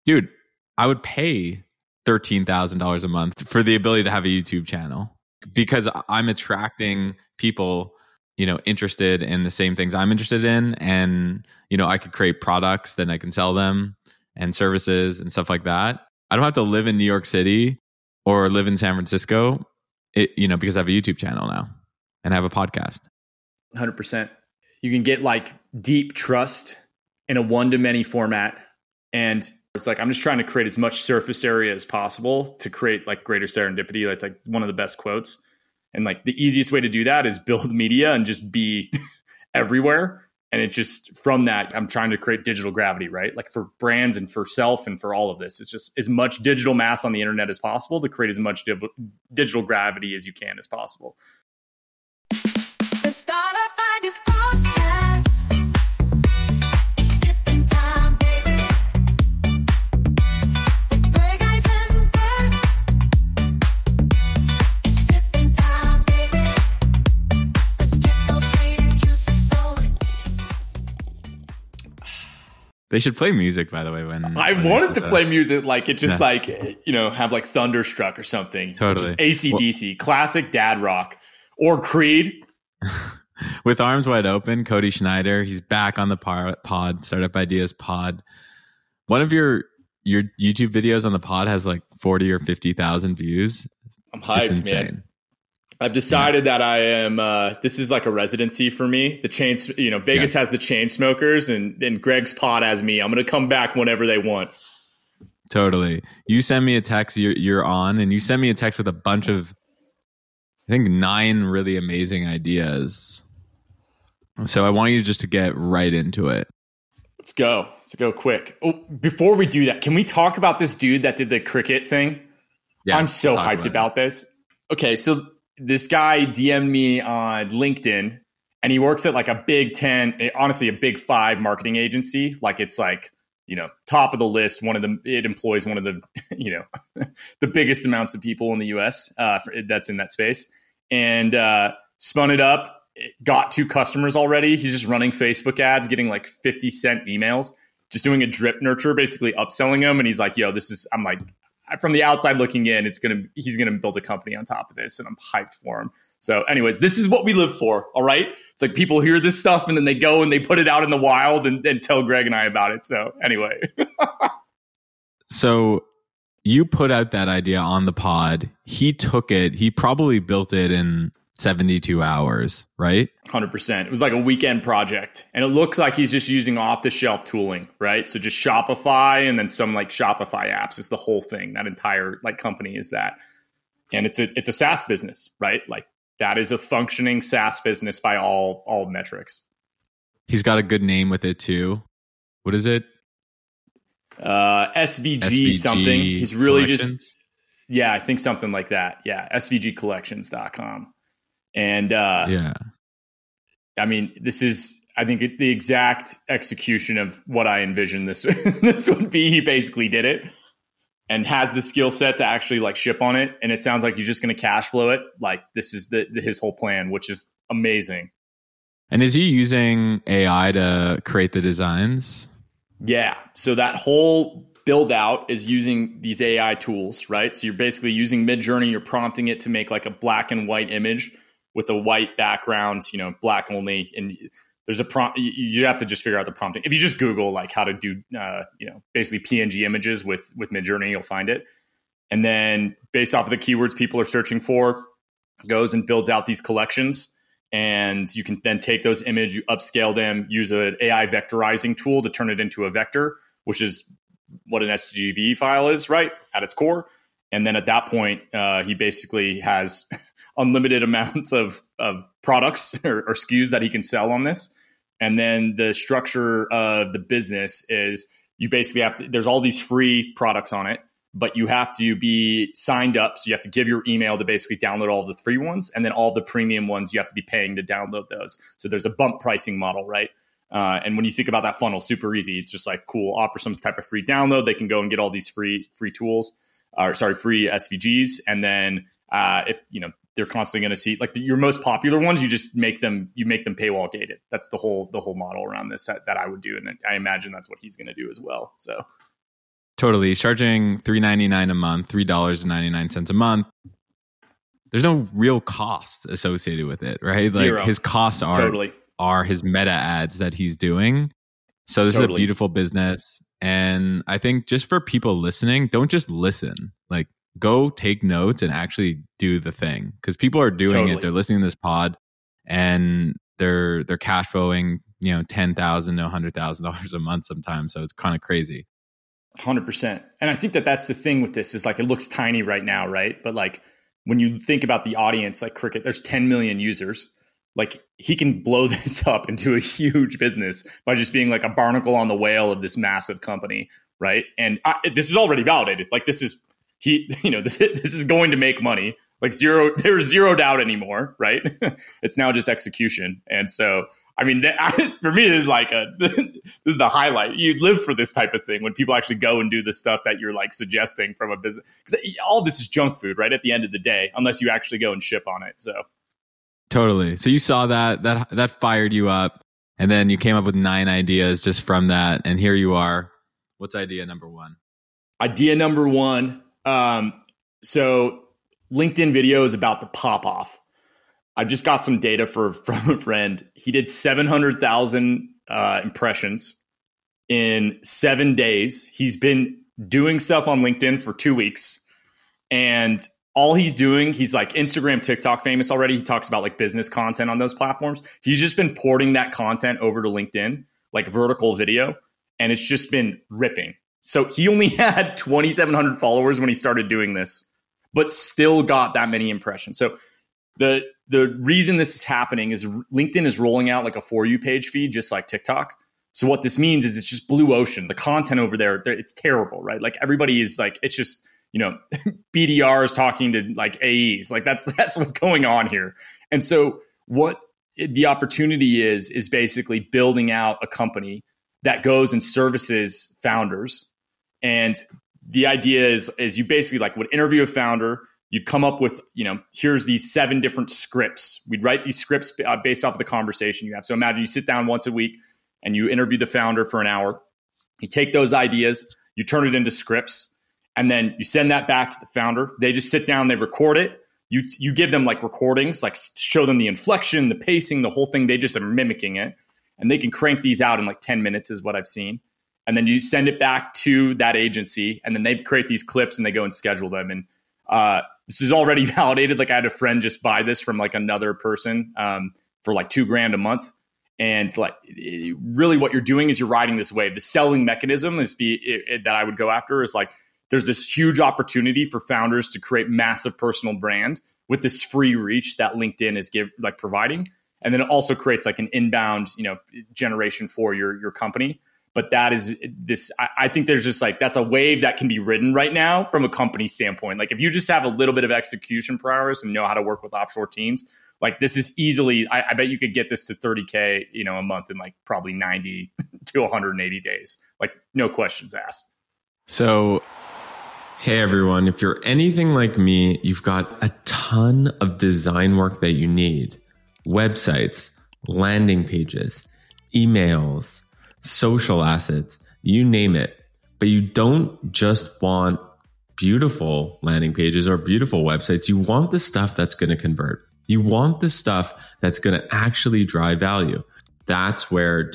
Dude, I would pay $13,000 a month for the ability to have a YouTube channel because I'm attracting people, interested in the same things I'm interested in. And, I could create products, then I can sell them and services and stuff like that. I don't have to live in New York City or live in San Francisco, because I have a YouTube channel now and I have a podcast. 100%. You can get like deep trust in a one-to-many format. And it's like, I'm just trying to create as much surface area as possible to create like greater serendipity. That's like one of the best quotes. And like the easiest way to do that is build media and just be everywhere. And it just, from that, I'm trying to create digital gravity, right? Like for brands and for self and for all of this, it's just as much digital mass on the internet as possible to create as much digital gravity as you can as possible. The startup ideas podcast. Sipping time, baby. With Greg Eisenberg. Sipping time, baby. Let's get those creative juices flowing. They should play music, by the way. When I wanted to play music, like it just like, have like Thunderstruck or something. Totally. Just AC/DC, classic dad rock, or Creed. With arms wide open, Cody Schneider, he's back on the pod, Startup Ideas pod. One of your YouTube videos on the pod has like 40 or 50,000 views. I'm hyped, it's insane. man. I've decided that I am, this is like a residency for me. Vegas has the chain smokers and Greg's pod has me. I'm going to come back whenever they want. Totally. You send me a text, you're on, and you send me a text with a bunch of, I think 9 really amazing ideas. So I want you just to get right into it. Let's go quick. Oh, before we do that, can we talk about this dude that did the cricket thing? Yeah, I'm so hyped about this. Okay, so this guy DM'd me on LinkedIn, and he works at like a Big 10, honestly, a Big 5 marketing agency. Like it's like, top of the list. It employs one of the, the biggest amounts of people in the US that's in that space. And spun it up, got 2 customers already. He's just running Facebook ads, getting like 50-cent emails, just doing a drip nurture, basically upselling them. And he's like, I'm like, from the outside looking in, he's going to build a company on top of this. And I'm hyped for him. So anyways, this is what we live for. All right. It's like people hear this stuff and then they go and they put it out in the wild and tell Greg and I about it. So anyway. So you put out that idea on the pod. He took it. He probably built it in 72 hours, right? 100%. It was like a weekend project. And it looks like he's just using off-the-shelf tooling, right? So just Shopify and then some like Shopify apps is the whole thing. That entire like company is that. And it's a SaaS business, right? Like that is a functioning SaaS business by all metrics. He's got a good name with it too. What is it? SVG something. He's really Collections? I think something like that. Yeah, svgcollections.com. And I mean, this is, I think, the exact execution of what I envisioned this this would be. He basically did it and has the skill set to actually like ship on it. And it sounds like he's just going to cash flow it. Like this is his whole plan, which is amazing. And is he using AI to create the designs? Yeah. So that whole build out is using these AI tools, right? So you're basically using Midjourney, you're prompting it to make like a black and white image with a white background, black only. And there's a prompt, you have to just figure out the prompting. If you just Google like how to do, basically PNG images with Midjourney, you'll find it. And then based off of the keywords people are searching for, goes and builds out these collections. And you can then take those images, you upscale them, use an AI vectorizing tool to turn it into a vector, which is what an SGV file is, right, at its core. And then at that point, he basically has unlimited amounts of products or SKUs that he can sell on this. And then the structure of the business is you basically have to, there's all these free products on it, but you have to be signed up. So you have to give your email to basically download all the free ones. And then all the premium ones, you have to be paying to download those. So there's a bump pricing model, right? And when you think about that funnel, super easy. It's just like, cool, offer some type of free download. They can go and get all these free tools, free SVGs. And then if, they're constantly going to see like your most popular ones, you make them paywall gated. That's the whole model around this that I would do. And I imagine that's what he's going to do as well. So. Totally. He's charging $3.99 a month, $3.99 a month. There's no real cost associated with it, right? Zero. Like his costs are his meta ads that he's doing. So this is a beautiful business. And I think just for people listening, don't just listen. Like go take notes and actually do the thing. Because people are doing it. They're listening to this pod and they're cash flowing, $10,000 to $100,000 a month sometimes. So it's kind of crazy. 100%. And I think that's the thing with this is like, it looks tiny right now, right? But like when you think about the audience, like Cricut, there's 10 million users. Like he can blow this up into a huge business by just being like a barnacle on the whale of this massive company, right? And this is already validated. Like this is this is going to make money. Like there's zero doubt anymore, right? It's now just execution. And so, I mean, for me, this is like this is the highlight. You live for this type of thing when people actually go and do the stuff that you're like suggesting from a business. Because all this is junk food, right? At the end of the day, unless you actually go and ship on it. So. Totally. So you saw that fired you up, and then you came up with 9 ideas just from that, and here you are. What's idea number 1? Idea number 1. So LinkedIn video is about to pop off. I just got some data from a friend. He did 700,000 impressions in 7 days. He's been doing stuff on LinkedIn for 2 weeks, and all he's doing, he's like Instagram, TikTok famous already. He talks about like business content on those platforms. He's just been porting that content over to LinkedIn, like vertical video, and it's just been ripping. So he only had 2,700 followers when he started doing this, but still got that many impressions. So the reason this is happening is LinkedIn is rolling out like a For You page feed, just like TikTok. So what this means is it's just blue ocean. The content over there, it's terrible, right? Like everybody is like, it's just, BDR is talking to like AEs. Like that's what's going on here. And so what the opportunity is basically building out a company that goes and services founders. And the idea is you basically like would interview a founder. You'd come up with, here's these 7 different scripts. We'd write these scripts based off of the conversation you have. So imagine you sit down once a week and you interview the founder for an hour. You take those ideas, you turn it into scripts. And then you send that back to the founder. They just sit down, they record it. You give them like recordings, like show them the inflection, the pacing, the whole thing. They just are mimicking it. And they can crank these out in like 10 minutes is what I've seen. And then you send it back to that agency. And then they create these clips and they go and schedule them. And this is already validated. Like I had a friend just buy this from like another person for like $2,000 a month. And it's like really what you're doing is you're riding this wave. The selling mechanism that I would go after is like, there's this huge opportunity for founders to create massive personal brand with this free reach that LinkedIn is providing. And then it also creates like an inbound, generation for your company. But that is this, I think there's just like, that's a wave that can be ridden right now from a company standpoint. Like if you just have a little bit of execution prowess and know how to work with offshore teams, like this is easily, I bet you could get this to 30K, a month in like probably 90 to 180 days. Like no questions asked. So, hey everyone, if you're anything like me, you've got a ton of design work that you need. Websites, landing pages, emails, social assets, you name it. But you don't just want beautiful landing pages or beautiful websites. You want the stuff that's going to convert. You want the stuff that's going to actually drive value. That's where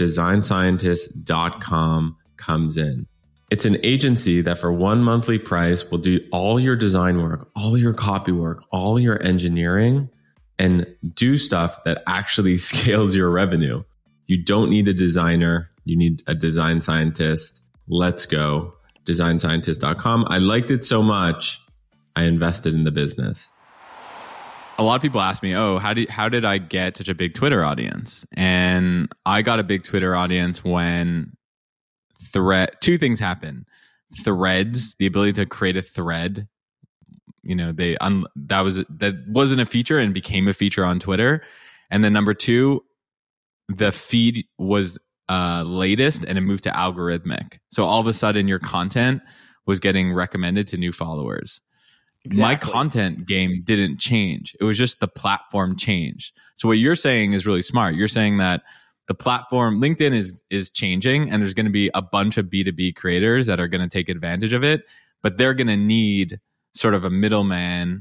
designscientist.com comes in. It's an agency that for one monthly price will do all your design work, all your copy work, all your engineering, and do stuff that actually scales your revenue. You don't need a designer. You need a design scientist. Let's go. Designscientist.com. I liked it so much, I invested in the business. A lot of people ask me, how did I get such a big Twitter audience? And I got a big Twitter audience when two things happen. Threads, the ability to create a thread, that wasn't a feature and became a feature on Twitter. And then number 2, the feed was latest and it moved to algorithmic. So all of a sudden your content was getting recommended to new followers. Exactly. My content game didn't change. It was just the platform changed. So what you're saying is really smart. You're saying that the platform, LinkedIn is changing, and there's going to be a bunch of B2B creators that are going to take advantage of it, but they're going to need sort of a middleman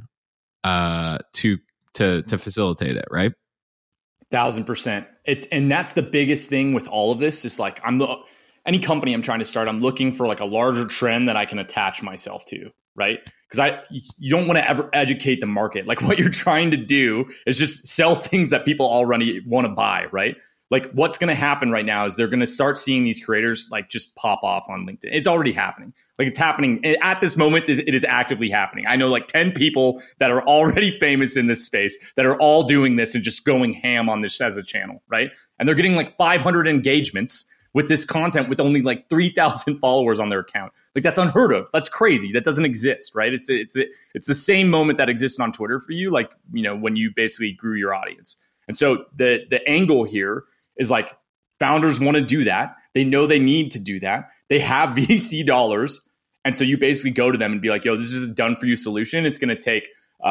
to facilitate it, right? 1,000%. And that's the biggest thing with all of this is like any company I'm trying to start, I'm looking for like a larger trend that I can attach myself to, right? Because you don't want to ever educate the market. Like what you're trying to do is just sell things that people already want to buy, right? Like what's going to happen right now is they're going to start seeing these creators like just pop off on LinkedIn. It's already happening. Like it's happening at this moment. It is actively happening. I know like 10 people that are already famous in this space that are all doing this and just going ham on this as a channel, right? And they're getting like 500 engagements with this content with only like 3,000 followers on their account. Like that's unheard of. That's crazy. That doesn't exist, right? It's the same moment that exists on Twitter for you, like, you know, when you basically grew your audience. And so the angle here is like founders want to do that. They know they need to do that. They have VC dollars. And so you basically go to them and be like, yo, this is a done for you solution. It's going to take,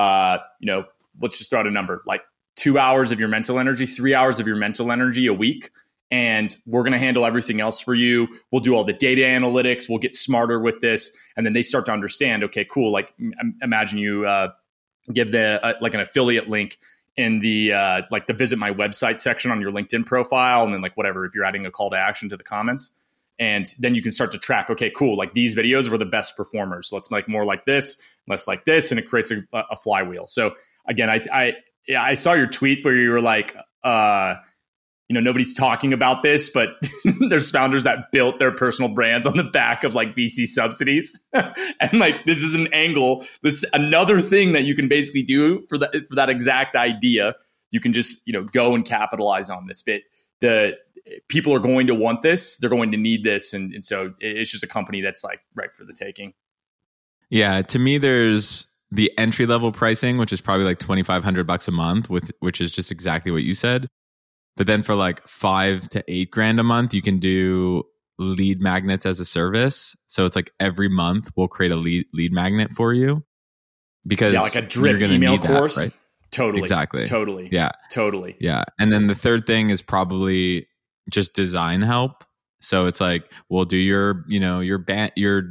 let's just throw out a number, like 2 hours of your mental energy, 3 hours of your mental energy a week. And we're going to handle everything else for you. We'll do all the data analytics. We'll get smarter with this. And then they start to understand, okay, cool. Like imagine you give like an affiliate link in the like the visit my website section on your LinkedIn profile. And then like whatever, if you're adding a call to action to the comments. And then you can start to track, okay, cool. Like these videos were the best performers. Let's make more like this, less like this. And it creates a flywheel. So again, I saw your tweet where you were like, nobody's talking about this, but there's founders that built their personal brands on the back of like VC subsidies. And like, this is an angle, another thing that you can basically do for that exact idea. You can just, go and capitalize on this bit. The people are going to want this. They're going to need this. And so it's just a company that's like right for the taking. Yeah. To me, there's the entry level pricing, which is probably like $2,500 a month, which is just exactly what you said. But then for like $5,000 to $8,000 a month, you can do lead magnets as a service. So it's like every month we'll create a lead magnet for you, because like a drip email course. That, right? Totally. Exactly. Totally. Yeah. Totally. Yeah. And then the third thing is probably just design help. So it's like, we'll do your banner,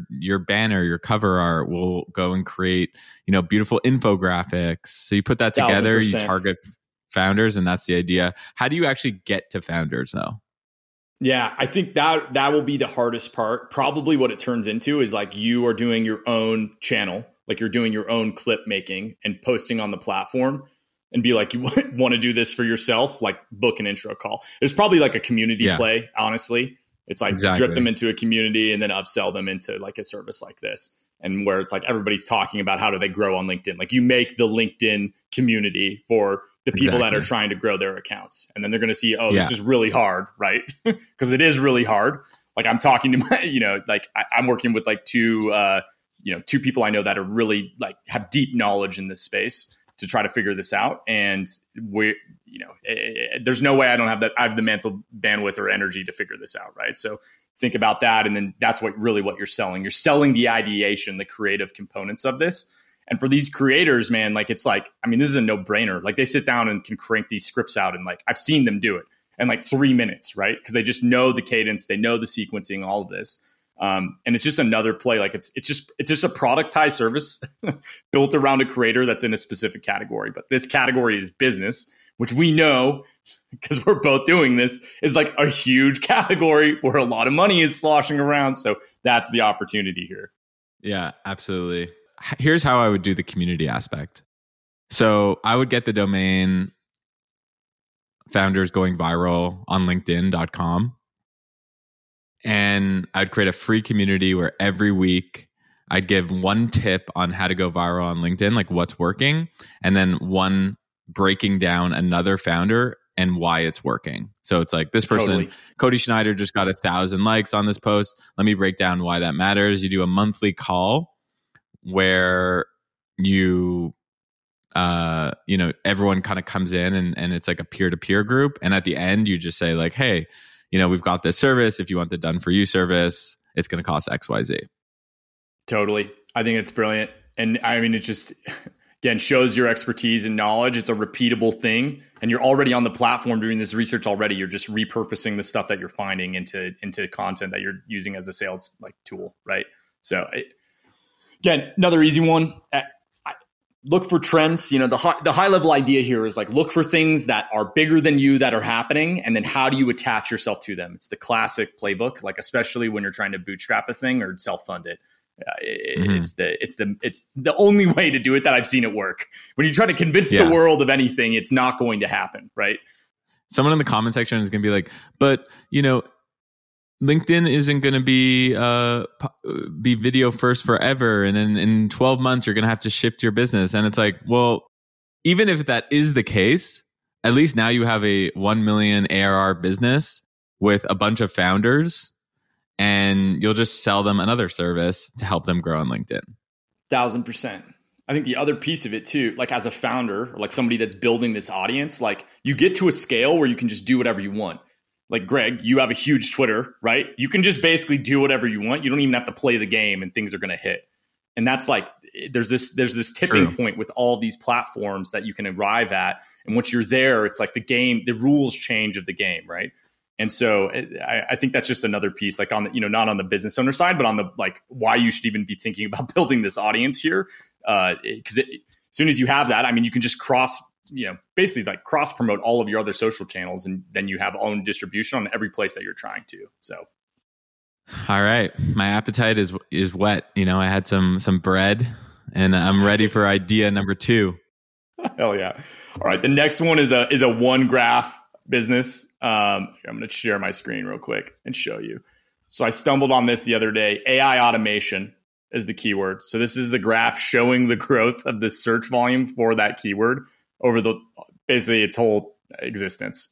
your cover art. We'll go and create, beautiful infographics. So you put that together, 1,000%. you target founders, and that's the idea. How do you actually get to founders though? Yeah, I think that will be the hardest part. Probably what it turns into is like you are doing your own channel, like you're doing your own clip making and posting on the platform, and be like, you want to do this for yourself, like book an intro call. It's probably like a community play, honestly. It's like drip them into a community and then upsell them into like a service like this. And where it's like everybody's talking about how do they grow on LinkedIn. Like you make the LinkedIn community for the people that are trying to grow their accounts. And then they're going to see, this is really hard, right? Because it is really hard. Like I'm talking to my, I'm working with like two people I know that are really like have deep knowledge in this space to try to figure this out. And there's no way I have the mental bandwidth or energy to figure this out. Right. So think about that. And then that's what you're selling. You're selling the ideation, the creative components of this. And for these creators, man, like, it's like, I mean, this is a no brainer. Like they sit down and can crank these scripts out. And like, I've seen them do it in like 3 minutes, right? Because they just know the cadence, they know the sequencing, all of this. And it's just another play. Like it's just a productized service built around a creator that's in a specific category. But this category is business, which we know because we're both doing this is like a huge category where a lot of money is sloshing around. So that's the opportunity here. Yeah, absolutely. Here's how I would do the community aspect. So I would get the domain founders going viral on LinkedIn.com. And I'd create a free community where every week I'd give one tip on how to go viral on LinkedIn, like what's working, and then one breaking down another founder and why it's working. So it's like this person, Totally. Cody Schneider, just got 1,000 likes on this post. Let me break down why that matters. You do a monthly call where you everyone kind of comes in and it's like a peer-to-peer group. And at the end, you just say like, hey, we've got this service. If you want the done for you service, it's going to cost XYZ. Totally. I think it's brilliant. And I mean, it just, again, shows your expertise and knowledge. It's a repeatable thing. and you're already on the platform doing this research already. You're just repurposing the stuff that you're finding into content that you're using as a sales like tool, right? So again, another easy one. Look for trends. You know, the high level idea here is like look for things that are bigger than you that are happening, and then how do you attach yourself to them? It's the classic playbook, like especially when you're trying to bootstrap a thing or self fund it. It's the only way to do it that I've seen it work. When you try to convince the world of anything, it's not going to happen, right? Someone in the comment section is going to be like, but you know, LinkedIn isn't going to be video first forever. And then in 12 months, you're going to have to shift your business. And it's like, well, even if that is the case, at least now you have a 1 million ARR business with a bunch of founders, and you'll just sell them another service to help them grow on LinkedIn. 1,000%. I think the other piece of it too, like as a founder or like somebody that's building this audience, like you get to a scale where you can just do whatever you want. Like Greg, you have a huge Twitter, right? You can just basically do whatever you want. You don't even have to play the game and things are going to hit. And that's like, there's this tipping point with all these platforms that you can arrive at. And once you're there, it's like the rules change of the game, right? And so I think that's just another piece, like on the, not on the business owner side, but on the like why you should even be thinking about building this audience here. Because as soon as you have that, I mean, you can just basically like cross promote all of your other social channels, and then you have own distribution on every place that you're trying to. So, all right, my appetite is wet. I had some bread, and I'm ready for idea number 2. Hell yeah! All right, the next one is a one graph business. I'm going to share my screen real quick and show you. So I stumbled on this the other day. AI automation is the keyword. So this is the graph showing the growth of the search volume for that keyword over basically its whole existence.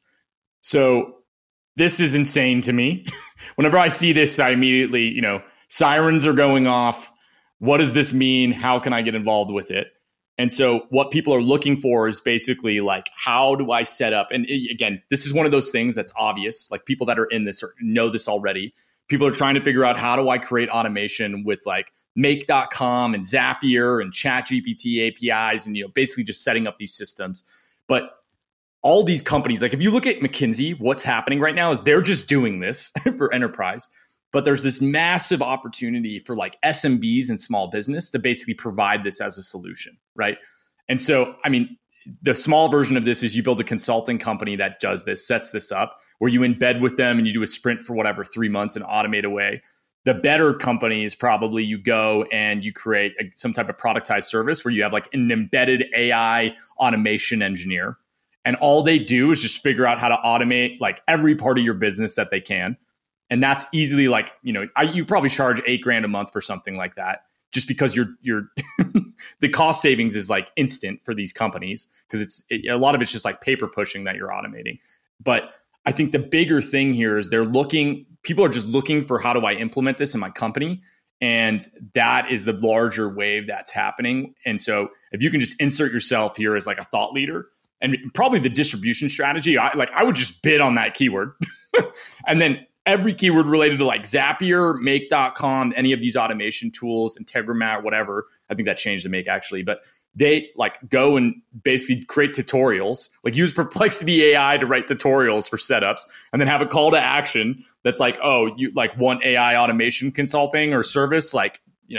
So this is insane to me. Whenever I see this, I immediately, sirens are going off. What does this mean? How can I get involved with it? And so what people are looking for is basically like, how do I set up? And again, this is one of those things that's obvious. Like people that are in this know this already. People are trying to figure out, how do I create automation with like Make.com and Zapier and ChatGPT APIs and, basically just setting up these systems. But all these companies, like if you look at McKinsey, what's happening right now is they're just doing this for enterprise. But there's this massive opportunity for like SMBs and small business to basically provide this as a solution, right? And so, I mean, the small version of this is you build a consulting company that does this, sets this up, where you embed with them and you do a sprint for 3 months and automate away. The better companies, probably you go and you create some type of productized service where you have like an embedded AI automation engineer. And all they do is just figure out how to automate like every part of your business that they can. And that's easily like, you probably charge $8,000 a month for something like that, just because you're the cost savings is like instant for these companies, because a lot of it's just like paper pushing that you're automating. But I think the bigger thing here is people are just looking for, how do I implement this in my company? And that is the larger wave that's happening. And so if you can just insert yourself here as like a thought leader, and probably the distribution strategy, I would just bid on that keyword. And then every keyword related to like Zapier, Make.com, any of these automation tools, Integromat, whatever. I think that changed to Make actually, but they like go and basically create tutorials, like use Perplexity AI to write tutorials for setups, and then have a call to action that's like, oh, you like want AI automation consulting or service, like,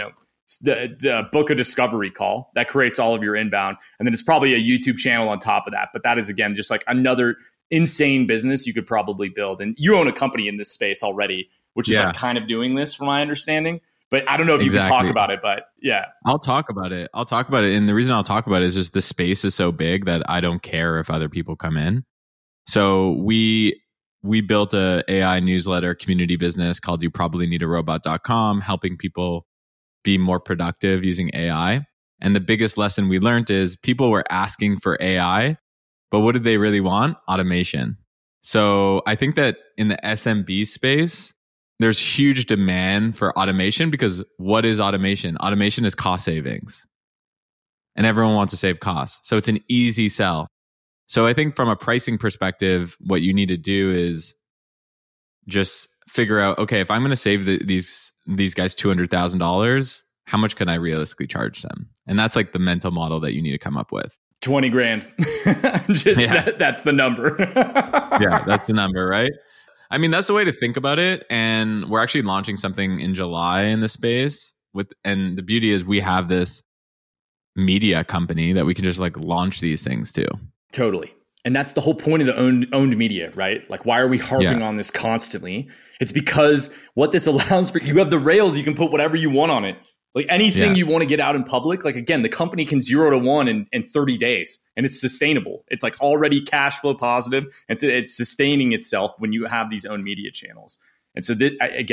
the book a discovery call that creates all of your inbound. And then it's probably a YouTube channel on top of that. But that is, again, just like another insane business you could probably build. And you own a company in this space already, which is like kind of doing this from my understanding. But I don't know if you can talk about it, but yeah. I'll talk about it. And the reason I'll talk about it is just the space is so big that I don't care if other people come in. So we built a AI newsletter community business called YouProbablyNeedARobot.com, helping people be more productive using AI. And the biggest lesson we learned is people were asking for AI, but what did they really want? Automation. So I think that in the SMB space, there's huge demand for automation, because what is automation? Automation is cost savings. And everyone wants to save costs. So it's an easy sell. So I think from a pricing perspective, what you need to do is just figure out, okay, if I'm going to save these guys $200,000, how much can I realistically charge them? And that's like the mental model that you need to come up with. 20 grand. Just Yeah. that's the number. Yeah, that's the number, right? I mean, that's the way to think about it. And we're actually launching something in July in the space and the beauty is we have this media company that we can just like launch these things to. Totally. And that's the whole point of the owned media, right? Like, why are we harping on this constantly? It's because what this allows for, you have the rails, you can put whatever you want on it. Like anything you want to get out in public, like again, the company can 0 to 1 in 30 days and it's sustainable. It's like already cash flow positive. It's sustaining itself when you have these own media channels. And so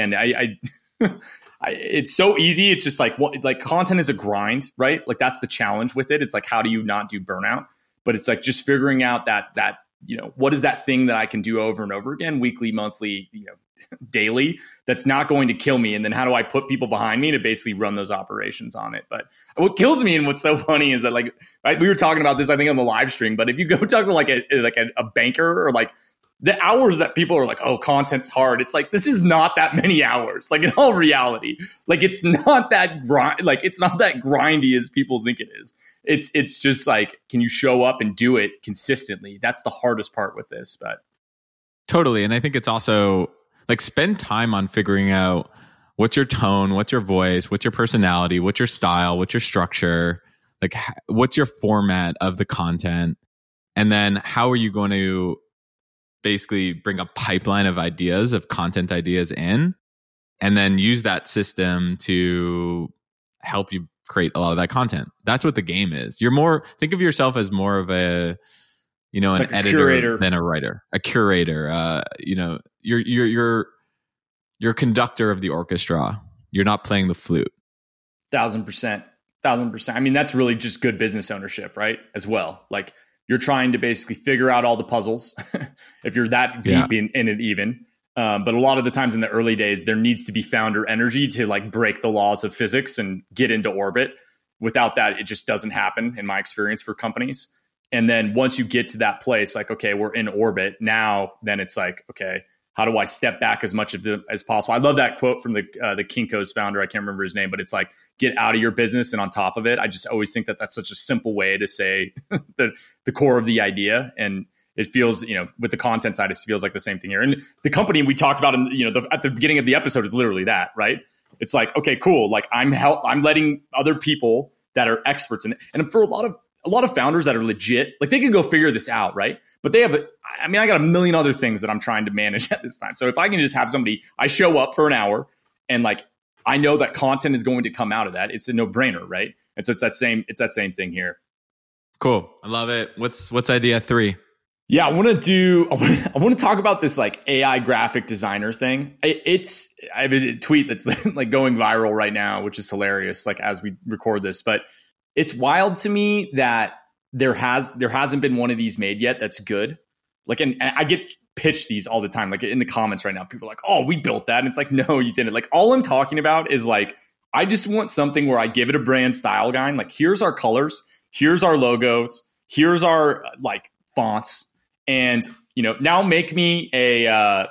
it's so easy. It's just like content is a grind, right? Like that's the challenge with it. It's like, how do you not do burnout? But it's like just figuring out that, what is that thing that I can do over and over again, weekly, monthly, daily, that's not going to kill me. And then how do I put people behind me to basically run those operations on it? But what kills me and what's so funny is that we were talking about this, I think on the live stream, but if you go talk to like a banker or like the hours that people are like, oh, content's hard. It's like, this is not that many hours. Like in all reality, like it's not that it's not that grindy as people think it is. It's just like, can you show up and do it consistently? That's the hardest part with this, but. Totally. And I think it's also like spend time on figuring out what's your tone, what's your voice, what's your personality, what's your style, what's your structure, like what's your format of the content. And then how are you going to basically bring a pipeline of ideas, of content ideas in, and then use that system to help you create a lot of that content. That's what the game is. Think of yourself as more of an like editor curator than a writer, a curator. You're a conductor of the orchestra. You're not playing the flute. 1,000%. I mean, that's really just good business ownership, right? As well. Like you're trying to basically figure out all the puzzles if you're that deep in it even. But a lot of the times in the early days, there needs to be founder energy to like break the laws of physics and get into orbit. Without that, it just doesn't happen in my experience for companies. And then once you get to that place, like, okay, we're in orbit now, then it's like, okay, how do I step back as much as possible? I love that quote from the Kinko's founder. I can't remember his name, but it's like, get out of your business and on top of it. I just always think that that's such a simple way to say the core of the idea. And it feels, with the content side, it feels like the same thing here. And the company we talked about at the beginning of the episode is literally that, right? It's like, okay, cool. Like I'm letting other people that are experts in it. And for a lot of founders that are legit, like they can go figure this out, right? But they have, I got a million other things that I'm trying to manage at this time. So if I can just have somebody, I show up for an hour and like, I know that content is going to come out of that. It's a no brainer, right? And so it's that same thing here. Cool. I love it. What's idea 3? Yeah, I want to talk about this like AI graphic designer thing. I have a tweet that's like going viral right now, which is hilarious, like as we record this, but it's wild to me that there hasn't been one of these made yet that's good. Like, and I get pitched these all the time, like in the comments right now, people are like, oh, we built that. And it's like, no, you didn't. Like all I'm talking about is like, I just want something where I give it a brand style guide. Like, here's our colors, here's our logos, here's our like fonts. And, now make me a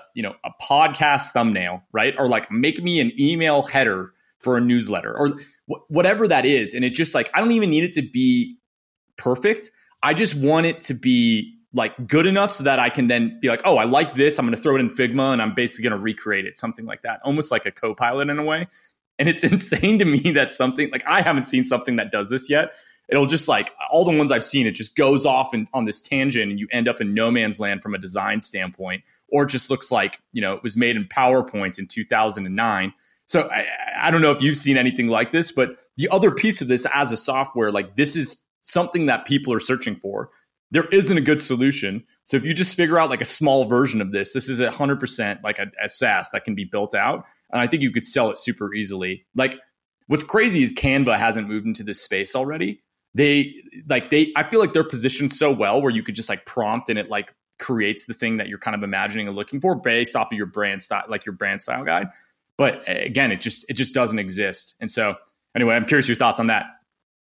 podcast thumbnail, right? Or like make me an email header for a newsletter or whatever that is. And it's just like, I don't even need it to be perfect. I just want it to be like good enough so that I can then be like, oh, I like this. I'm going to throw it in Figma and I'm basically going to recreate it. Something like that. Almost like a Copilot in a way. And it's insane to me that something like I haven't seen something that does this yet. It'll just like all the ones I've seen, it just goes off on this tangent and you end up in no man's land from a design standpoint, or it just looks like, it was made in PowerPoint in 2009. So I don't know if you've seen anything like this, but the other piece of this as a software, like this is something that people are searching for. There isn't a good solution. So if you just figure out like a small version of this is 100% like a SaaS that can be built out. And I think you could sell it super easily. Like what's crazy is Canva hasn't moved into this space already. I feel like they're positioned so well where you could just like prompt and it like creates the thing that you're kind of imagining and looking for based off of your brand style, like your brand style guide. But again, it just doesn't exist. And so anyway, I'm curious your thoughts on that.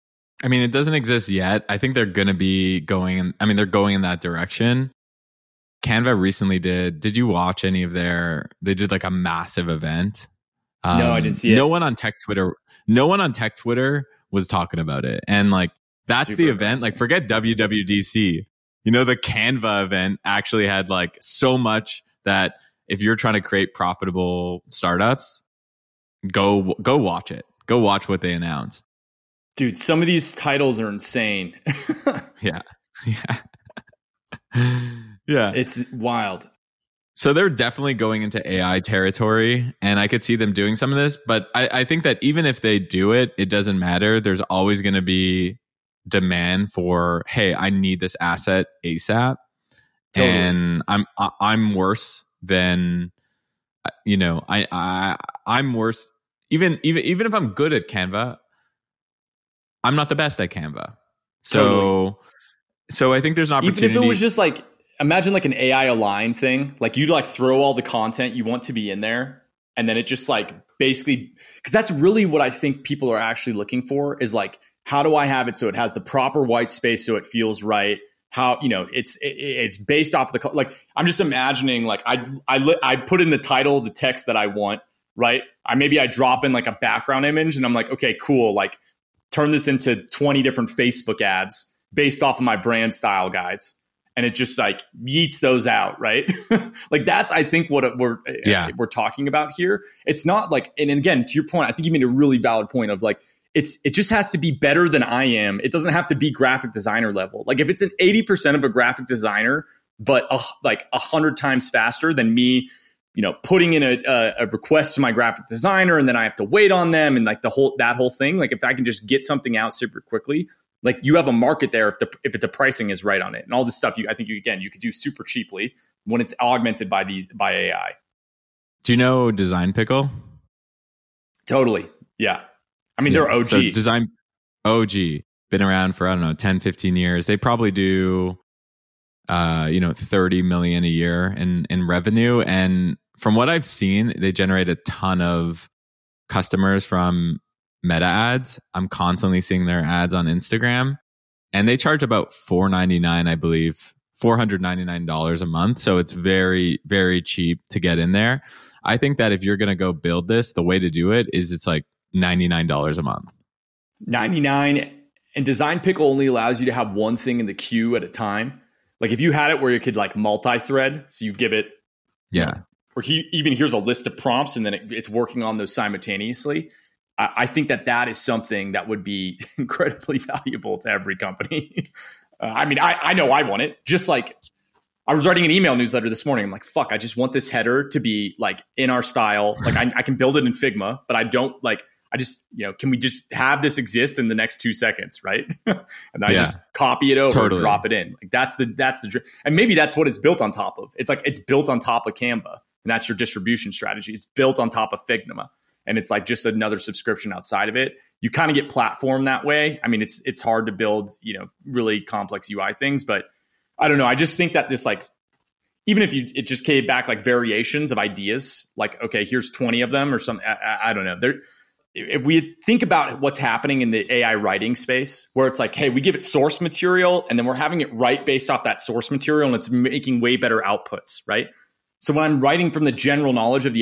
I mean, it doesn't exist yet. I think they're going to be going, they're going in that direction. Canva recently did you watch any of they did like a massive event. No, I didn't see it. No one on tech Twitter was talking about it. And like That's Super the event. amazing. Like, forget WWDC. You know, the Canva event actually had like so much that if you're trying to create profitable startups, go watch it. Go watch what they announced. Dude, some of these titles are insane. Yeah. Yeah. Yeah. It's wild. So they're definitely going into AI territory, and I could see them doing some of this. But I think that even if they do it, it doesn't matter. There's always going to be demand for, hey, I need this asset ASAP. Totally. And I'm worse than, you know, I'm worse. Even if I'm good at Canva, I'm not the best at Canva. So I think there's an opportunity. Even if it was just like, imagine like an AI align thing, like you'd like throw all the content you want to be in there. And then it just like basically, because that's really what I think people are actually looking for is like, how do I have it so it has the proper white space so it feels right? How, you know, it's based off the, like, I'm just imagining like I put in the title, the text that I want, right? I drop in like a background image and I'm like, okay, cool. Like turn this into 20 different Facebook ads based off of my brand style guides. And it just like yeets those out, right? Like that's, I think, what we're talking about here. It's not like, and again, to your point, I think you made a really valid point of like, it just has to be better than I am. It doesn't have to be graphic designer level. Like if it's an 80% of a graphic designer, but like 100 times faster than me, you know, putting in a request to my graphic designer and then I have to wait on them and like that whole thing. Like if I can just get something out super quickly, like you have a market there if the pricing is right on it and all this stuff. I think you could do super cheaply when it's augmented by AI. Do you know Design Pickle? Totally. Yeah. I mean, they're OG. So Design OG, been around for, I don't know, 10, 15 years. They probably do, 30 million a year in revenue. And from what I've seen, they generate a ton of customers from Meta ads. I'm constantly seeing their ads on Instagram, and they charge about $4.99, I believe, $499 a month. So it's very, very cheap to get in there. I think that if you're going to go build this, the way to do it is it's like $99 a month. 99, and Design Pickle only allows you to have one thing in the queue at a time. Like if you had it where you could like multi-thread, so you give it, or here's a list of prompts, and then it's working on those simultaneously. I think that is something that would be incredibly valuable to every company. I mean, I know I want it. Just like I was writing an email newsletter this morning. I'm like, fuck, I just want this header to be like in our style. Like I can build it in Figma, but I don't like, I just, can we just have this exist in the next 2 seconds, right? And I just copy it over and drop it in. Like that's the, and maybe that's what it's built on top of. It's like, it's built on top of Canva, and that's your distribution strategy. It's built on top of Figma. And it's like just another subscription outside of it. You kind of get platformed that way. I mean, it's hard to build, really complex UI things, but I don't know. I just think that this, like, even if it just came back like variations of ideas, like, okay, here's 20 of them or something. I don't know. If we think about what's happening in the AI writing space, where it's like, hey, we give it source material and then we're having it write based off that source material and it's making way better outputs, right? So when I'm writing from the general knowledge of the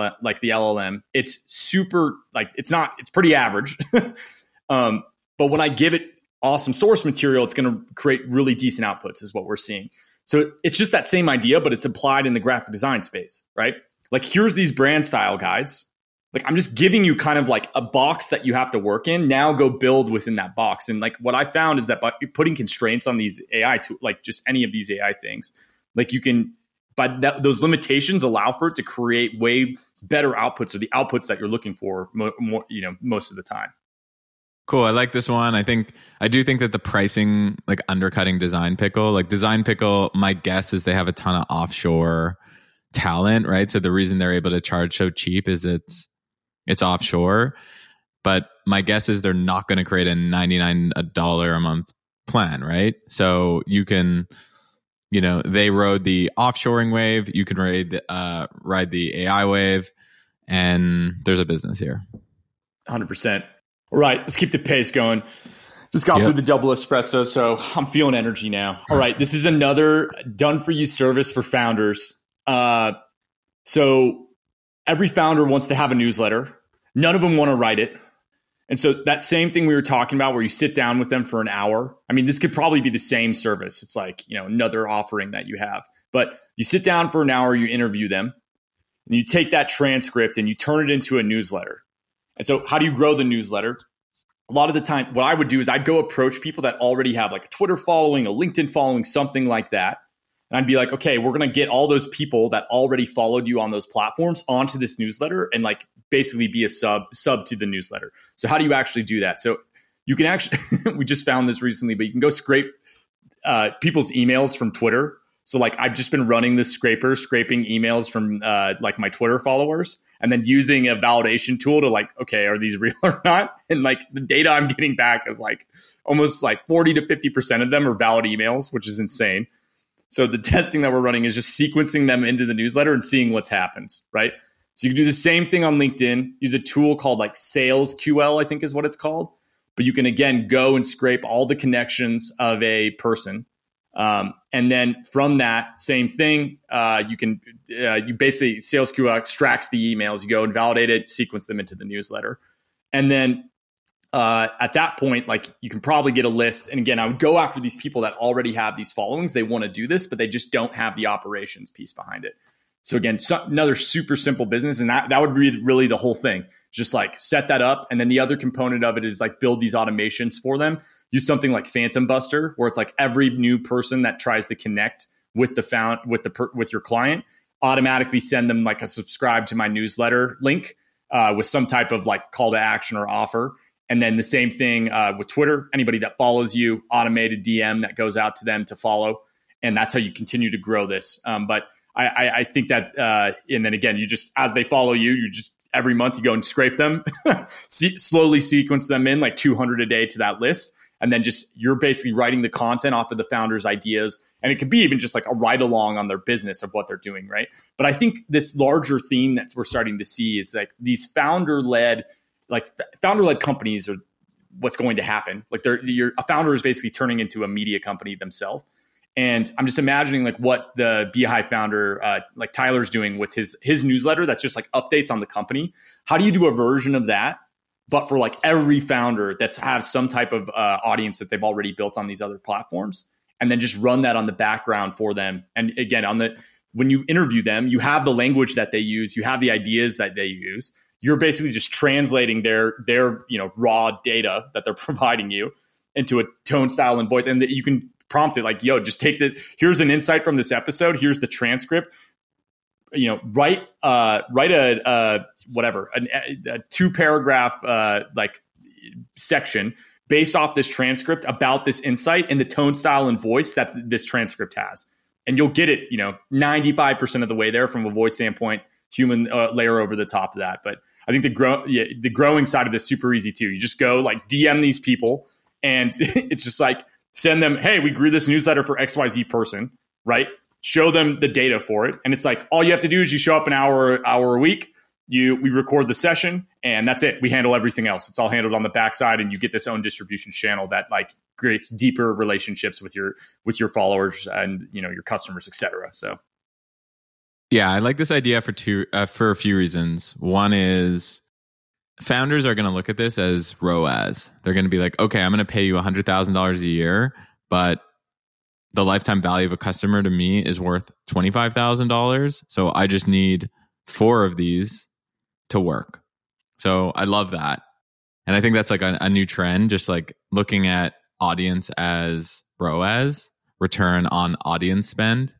LLM, it's super, like, it's pretty average. But when I give it awesome source material, it's going to create really decent outputs is what we're seeing. So it's just that same idea, but it's applied in the graphic design space, right? Like, here's these brand style guides. Like, I'm just giving you kind of like a box that you have to work in. Now go build within that box. And like what I found is that by putting constraints on these AI tools, like just any of these AI things, like you can, but those limitations allow for it to create way better outputs, or the outputs that you're looking for more, most of the time. Cool. I like this one. I do think that the pricing, like undercutting Design Pickle, my guess is they have a ton of offshore talent, right? So the reason they're able to charge so cheap is it's offshore. But my guess is they're not going to create a $99 a month plan, right? So you can, they rode the offshoring wave. You can ride the AI wave, and there's a business here. 100%. All right, let's keep the pace going. Just got through the double espresso, so I'm feeling energy now. All right, this is another done-for-you service for founders. So every founder wants to have a newsletter. None of them want to write it. And so that same thing we were talking about where you sit down with them for an hour. I mean, this could probably be the same service. It's like, another offering that you have. But you sit down for an hour, you interview them, and you take that transcript and you turn it into a newsletter. And so how do you grow the newsletter? A lot of the time, what I would do is I'd go approach people that already have like a Twitter following, a LinkedIn following, something like that. And I'd be like, okay, we're going to get all those people that already followed you on those platforms onto this newsletter and like basically be a sub to the newsletter. So how do you actually do that? So you can actually, we just found this recently, but you can go scrape people's emails from Twitter. So like I've just been running this scraping emails from like my Twitter followers and then using a validation tool to like, okay, are these real or not? And like the data I'm getting back is like almost like 40 to 50% of them are valid emails, which is insane. So the testing that we're running is just sequencing them into the newsletter and seeing what happens, right? So you can do the same thing on LinkedIn, use a tool called like SalesQL, I think is what it's called. But you can, again, go and scrape all the connections of a person. And then from that same thing, you basically, SalesQL extracts the emails, you go and validate it, sequence them into the newsletter. And then at that point, like you can probably get a list. And again, I would go after these people that already have these followings. They want to do this, but they just don't have the operations piece behind it. So again, another super simple business. And that would be really the whole thing. Just like set that up. And then the other component of it is like build these automations for them. Use something like Phantom Buster, where it's like every new person that tries to connect with with your client, automatically send them like a subscribe to my newsletter link with some type of like call to action or offer. And then the same thing with Twitter, anybody that follows you, automated DM that goes out to them to follow. And that's how you continue to grow this. But I think that, and then again, you just, as they follow you, you just, every month you go and scrape them, slowly sequence them in like 200 a day to that list. And then just, you're basically writing the content off of the founders' ideas. And it could be even just like a ride along on their business of what they're doing, right? But I think this larger theme that we're starting to see is like these founder-led companies are what's going to happen. Like a founder is basically turning into a media company themselves. And I'm just imagining like what the Beehive founder, like Tyler's doing with his newsletter that's just like updates on the company. How do you do a version of that, but for like every founder that's have some type of audience that they've already built on these other platforms, and then just run that on the background for them? And again, when you interview them, you have the language that they use, you have the ideas that they use. You're basically just translating their raw data that they're providing you into a tone, style, and voice, and that you can prompt it like, yo, just here's an insight from this episode. Here's the transcript. Write a 2-paragraph like section based off this transcript about this insight and the tone, style, and voice that this transcript has. And you'll get it, 95% of the way there from a voice standpoint, human layer over the top of that. But I think the growing side of this is super easy too. You just go like DM these people and it's just like, send them, hey, we grew this newsletter for XYZ person, right? Show them the data for it. And it's like, all you have to do is you show up an hour a week, we record the session, and that's it. We handle everything else. It's all handled on the backside, and you get this own distribution channel that like creates deeper relationships with your followers and your customers, et cetera. So yeah, I like this idea for a few reasons. One is founders are going to look at this as ROAS. They're going to be like, okay, I'm going to pay you $100,000 a year, but the lifetime value of a customer to me is worth $25,000. So I just need 4 of these to work. So I love that. And I think that's like a new trend, just like looking at audience as ROAS, return on audience spend.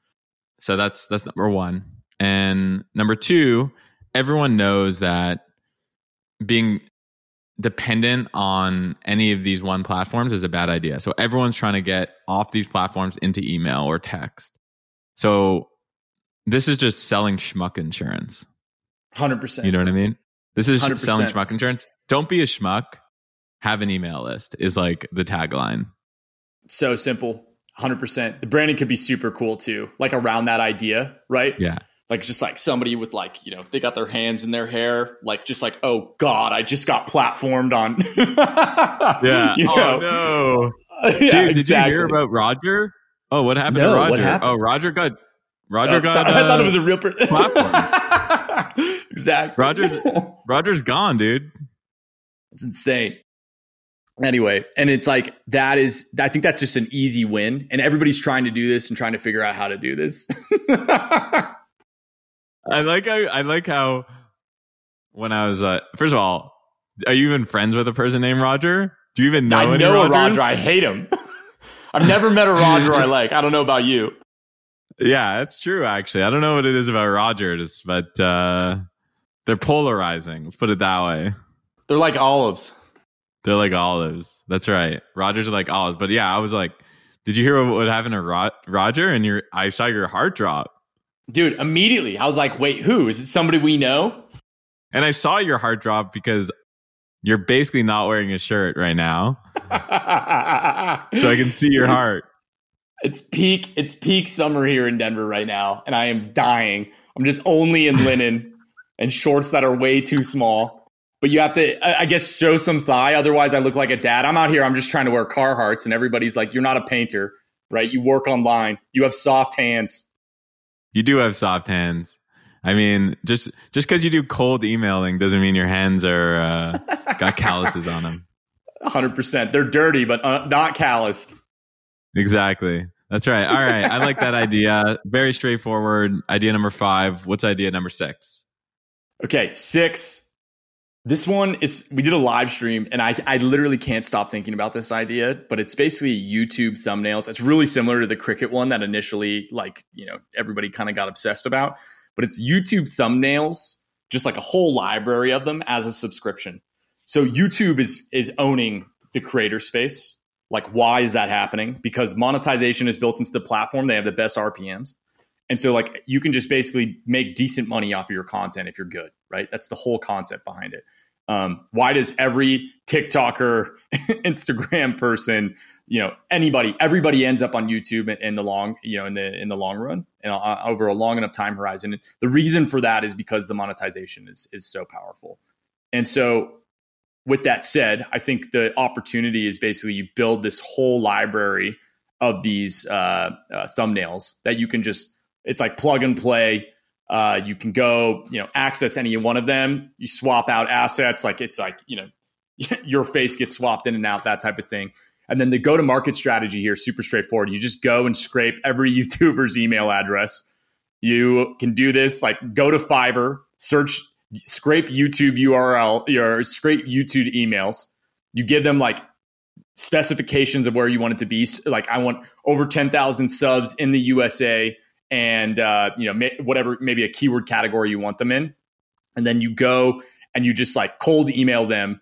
So that's number one. And number two, everyone knows that being dependent on any of these one platforms is a bad idea. So everyone's trying to get off these platforms into email or text. So this is just selling schmuck insurance. 100%. You know what I mean? This is 100%. selling schmuck insurance. Don't be a schmuck. Have an email list is like the tagline. So simple. 100%. The branding could be super cool too. Like around that idea, right? Yeah. Like just like somebody with like, they got their hands in their hair, like just like, oh God, I just got platformed on. Yeah. Oh no. Yeah, Dude, did you hear about Roger? Oh, what happened to Roger? What happened? Oh, Roger got. I thought it was a real platform. Exactly. Roger's gone, dude. It's insane. Anyway, and it's like I think that's just an easy win. And everybody's trying to do this and trying to figure out how to do this. I like how when I was first of all, are you even friends with a person named Roger? Do you even know I any know a Rogers? Roger. I hate him. I've never met a Roger I like. I don't know about you. Yeah, that's true. Actually, I don't know what it is about Rogers, but they're polarizing. Let's put it that way. They're like olives. They're like olives. That's right. Rogers are like olives. But yeah, I was like, did you hear what happened to Roger? And I saw your heart drop. Dude, immediately. I was like, wait, who? Is it somebody we know? And I saw your heart drop because you're basically not wearing a shirt right now. So I can see your heart. It's peak summer here in Denver right now, and I am dying. I'm just only in linen and shorts that are way too small. But you have to, I guess, show some thigh. Otherwise, I look like a dad. I'm out here. I'm just trying to wear Carhartts, and everybody's like, "You're not a painter, right? You work online. You have soft hands." You do have soft hands. I mean, just because you do cold emailing doesn't mean your hands are got calluses on them. 100%. They're dirty, but not calloused. Exactly. That's right. All right. I like that idea. Very straightforward. Idea number 5. What's idea number 6? Okay, 6. This one is, we did a live stream, and I literally can't stop thinking about this idea, but it's basically YouTube thumbnails. It's really similar to the Cricut one that initially, everybody kind of got obsessed about, but it's YouTube thumbnails, just like a whole library of them as a subscription. So YouTube is owning the creator space. Like, why is that happening? Because monetization is built into the platform. They have the best RPMs. And so you can just basically make decent money off of your content if you're good, right? That's the whole concept behind it. Why does every TikToker, Instagram person, everybody ends up on YouTube in the long run and over a long enough time horizon? The reason for that is because the monetization is so powerful. And so with that said, I think the opportunity is basically you build this whole library of these thumbnails that you can just, it's like plug and play. You can go, access any one of them. You swap out assets. Your face gets swapped in and out, that type of thing. And then the go-to-market strategy here is super straightforward. You just go and scrape every YouTuber's email address. You can do this, go to Fiverr, scrape YouTube URL, scrape YouTube emails. You give them specifications of where you want it to be. I want over 10,000 subs in the USA. And, maybe a keyword category you want them in. And then you go and you just cold email them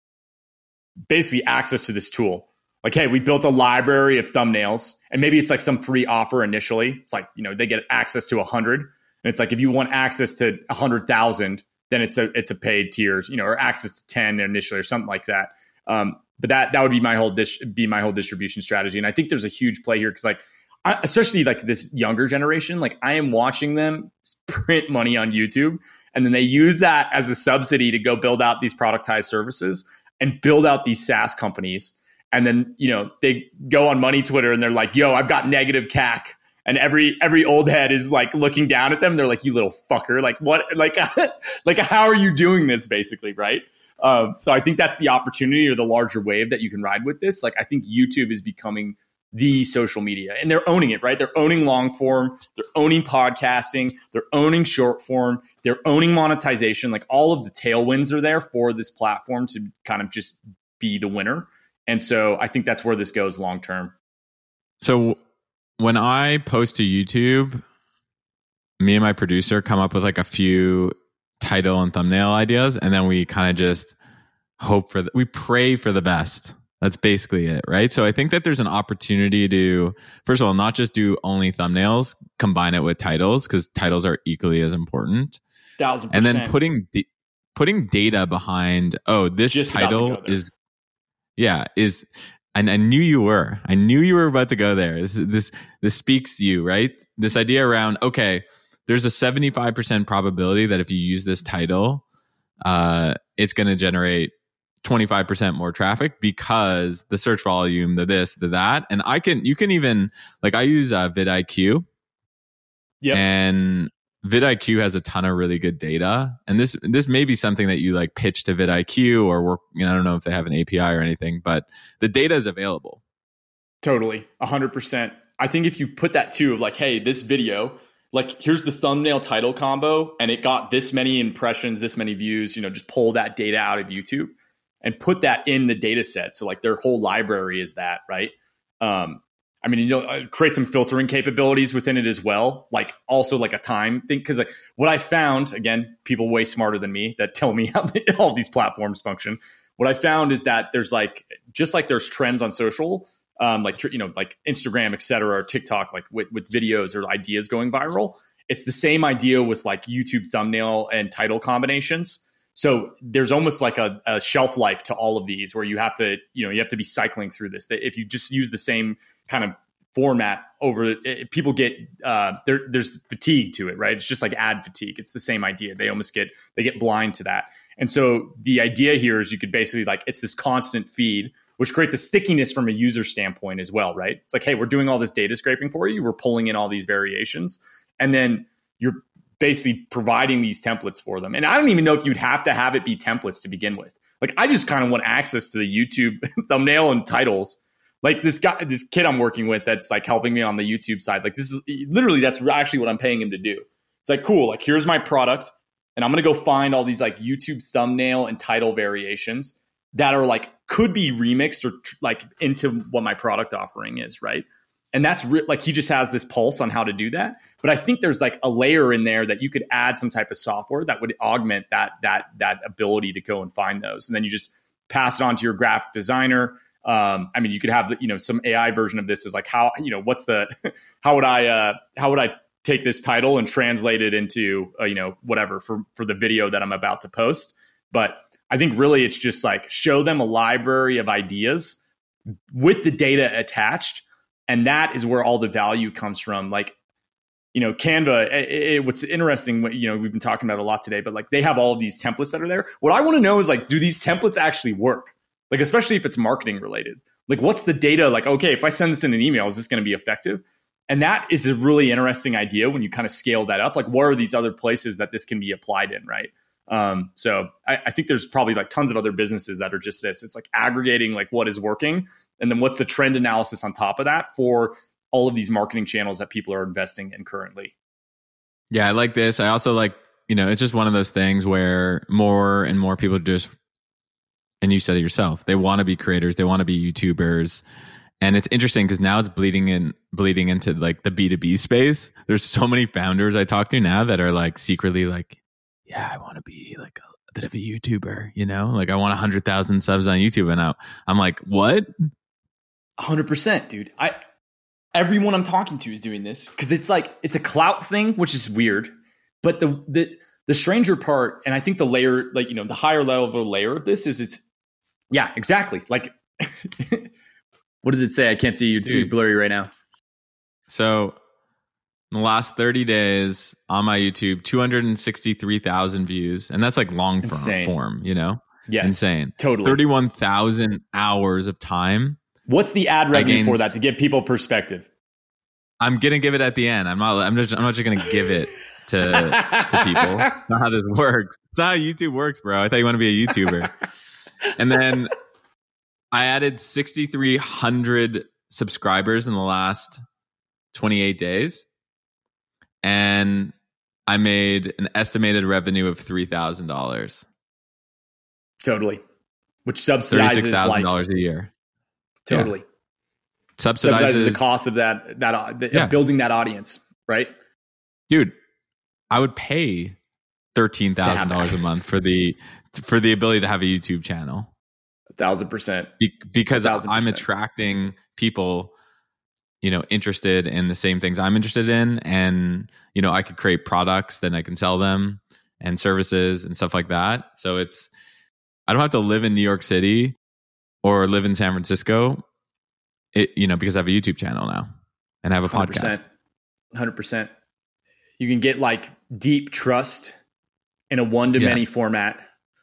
basically access to this tool. Hey, we built a library of thumbnails, and maybe it's some free offer initially. It's they get access to 100. And it's if you want access to 100,000, then it's a paid tier, or access to 10 initially or something like that. But that would be my whole distribution strategy. And I think there's a huge play here because especially this younger generation, I am watching them print money on YouTube, and then they use that as a subsidy to go build out these productized services and build out these SaaS companies. And then, they go on Money Twitter and they're like, yo, I've got negative CAC. And every old head is looking down at them. They're like, you little fucker. What? How are you doing this basically? Right. So I think that's the opportunity or the larger wave that you can ride with this. I think YouTube is becoming the social media, and they're owning it, right? They're owning long form, they're owning podcasting, they're owning short form, they're owning monetization. All of the tailwinds are there for this platform to kind of just be the winner. And so I think that's where this goes long term. So when I post to YouTube, me and my producer come up with a few title and thumbnail ideas, and then we kind of just we pray for the best. That's basically it, right? So I think that there's an opportunity to, first of all, not just do only thumbnails, combine it with titles, because titles are equally as important. 1,000%. And then putting data behind, this Just title is, and I knew you were. I knew you were about to go there. This speaks to you, right? This idea around, okay, there's a 75% probability that if you use this title, it's going to generate 25% more traffic because the search volume, the this, the that. And you can even, I use vidIQ. Yep. And vidIQ has a ton of really good data, and this may be something that you like pitch to vidIQ or work. I don't know if they have an API or anything, but the data is available. Totally, 100%. I think if you put that too of like, hey, this video, like here's the thumbnail title combo, and it got this many impressions, this many views. Just pull that data out of YouTube and put that in the data set. So like their whole library is that, right? Create some filtering capabilities within it as well. Like also like a time thing. Cause like what I found, again, people way smarter than me that tell me how all these platforms function. What I found is that there's like, just like there's trends on social, like Instagram, et cetera, or TikTok, like with videos or ideas going viral. It's the same idea with like YouTube thumbnail and title combinations. So there's almost like a shelf life to all of these where you have to be cycling through this. If you just use the same kind of format over people get there's fatigue to it, right? It's just like ad fatigue. It's the same idea. They get blind to that. And so the idea here is you could basically like, it's this constant feed, which creates a stickiness from a user standpoint as well, right? It's like, hey, we're doing all this data scraping for you. We're pulling in all these variations. And then you're basically providing these templates for them. And I don't even know if you'd have to have it be templates to begin with. Like, I just kind of want access to the YouTube thumbnail and titles. Like this kid I'm working with that's like helping me on the YouTube side. Like this is literally, that's actually what I'm paying him to do. It's like, cool, like here's my product and I'm going to go find all these like YouTube thumbnail and title variations that are like, could be remixed or like into what my product offering is, right? And that's like, he just has this pulse on how to do that. But I think there's like a layer in there that you could add some type of software that would augment that ability to go and find those. And then you just pass it on to your graphic designer. You could have, some AI version of this is like how would I take this title and translate it into, whatever for the video that I'm about to post. But I think really it's just like show them a library of ideas with the data attached. And that is where all the value comes from. Like, Canva, what's interesting, we've been talking about it a lot today, but like they have all of these templates that are there. What I want to know is like, do these templates actually work? Like, especially if it's marketing related, like what's the data? Like, okay, if I send this in an email, is this going to be effective? And that is a really interesting idea when you kind of scale that up. Like, what are these other places that this can be applied in, right? So I think there's probably like tons of other businesses that are just this. It's like aggregating like what is working. And then what's the trend analysis on top of that for all of these marketing channels that people are investing in currently. Yeah, I like this. I also like, it's just one of those things where more and more people just, and you said it yourself, they want to be creators, they want to be YouTubers. And it's interesting because now it's bleeding into like the B2B space. There's so many founders I talk to now that are like secretly like, yeah, I want to be like a bit of a YouTuber, like I want 100,000 subs on YouTube. And I'm like, what? 100%, dude. Everyone I'm talking to is doing this because it's like, it's a clout thing, which is weird. But the stranger part, and I think the layer, like, the higher level layer of this is yeah, exactly. Like, what does it say? I can't see you, too blurry right now. So in the last 30 days on my YouTube, 263,000 views. And that's like long form, Yes. Insane. Totally. 31,000 hours of time. What's the ad revenue for that to give people perspective? I'm going to give it at the end. I'm not just going to give it to people. That's not how this works. It's not how YouTube works, bro. I thought you want to be a YouTuber. And then I added 6,300 subscribers in the last 28 days. And I made an estimated revenue of $3,000. Totally. Which subsidizes $36,000 a year. Totally. Yeah. Subsidizes the cost of that building that audience, right? Dude, I would pay $13,000 a month for the ability to have a YouTube channel. 1,000%. Because 1,000%. I'm attracting people, interested in the same things I'm interested in. And, I could create products, then I can sell them and services and stuff like that. So I don't have to live in New York City or live in San Francisco, because I have a YouTube channel now and I have a 100%, podcast. 100%. You can get like deep trust in a one-to-many format,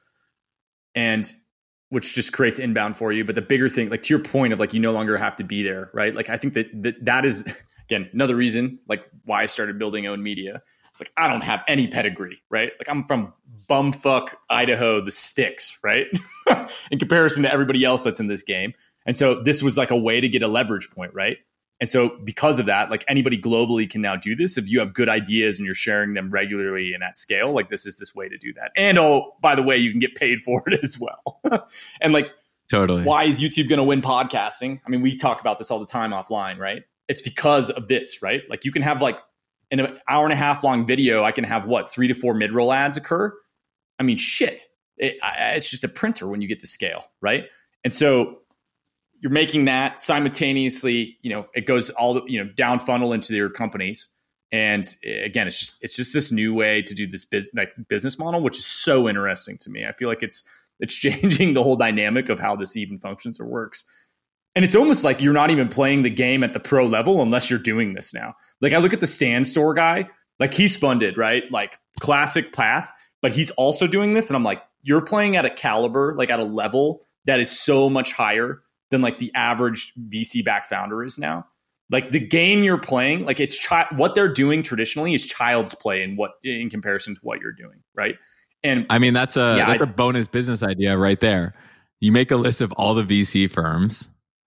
and which just creates inbound for you. But the bigger thing, like to your point of like, you no longer have to be there, right? Like I think that is, again, another reason like why I started building Own Media. It's like, I don't have any pedigree, right? Like I'm from bumfuck Idaho, the sticks, right? In comparison to everybody else that's in this game. And so this was like a way to get a leverage point, right? And so because of that, like anybody globally can now do this. If you have good ideas and you're sharing them regularly and at scale, like this is this way to do that. And oh, by the way, you can get paid for it as well. And like, Totally. why is YouTube going to win podcasting? I mean, we talk about this all the time offline, right? It's because of this, right? Like you can have like in an hour and a half long video, I can have what, 3 to 4 mid-roll ads occur. I mean, shit. It's just a printer when you get to scale, right? And so you're making that simultaneously, you know, it goes all the, you know, down funnel into your companies. And again, it's just this new way to do this business model, which is so interesting to me. I feel like it's changing the whole dynamic of how this even functions or works. And it's almost like you're not even playing the game at the pro level unless you're doing this now. Like I look at the Stand Store guy, like he's funded, right? Like classic path, but he's also doing this. And I'm like, you're playing at a caliber, like at a level that is so much higher than like the average VC back founder is now. Like the game you're playing, like it's what they're doing traditionally is child's play in comparison to what you're doing, right? And I mean, that's a bonus business idea right there. You make a list of all the VC firms,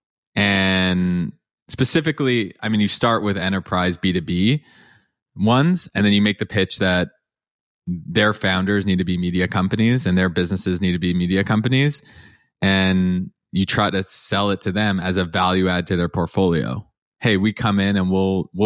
and specifically, I mean, you start with enterprise B2B ones, and then you make the pitch that their founders need to be media companies and their businesses need to be media companies. And you try to sell it to them as a value add to their portfolio. Hey, we come in and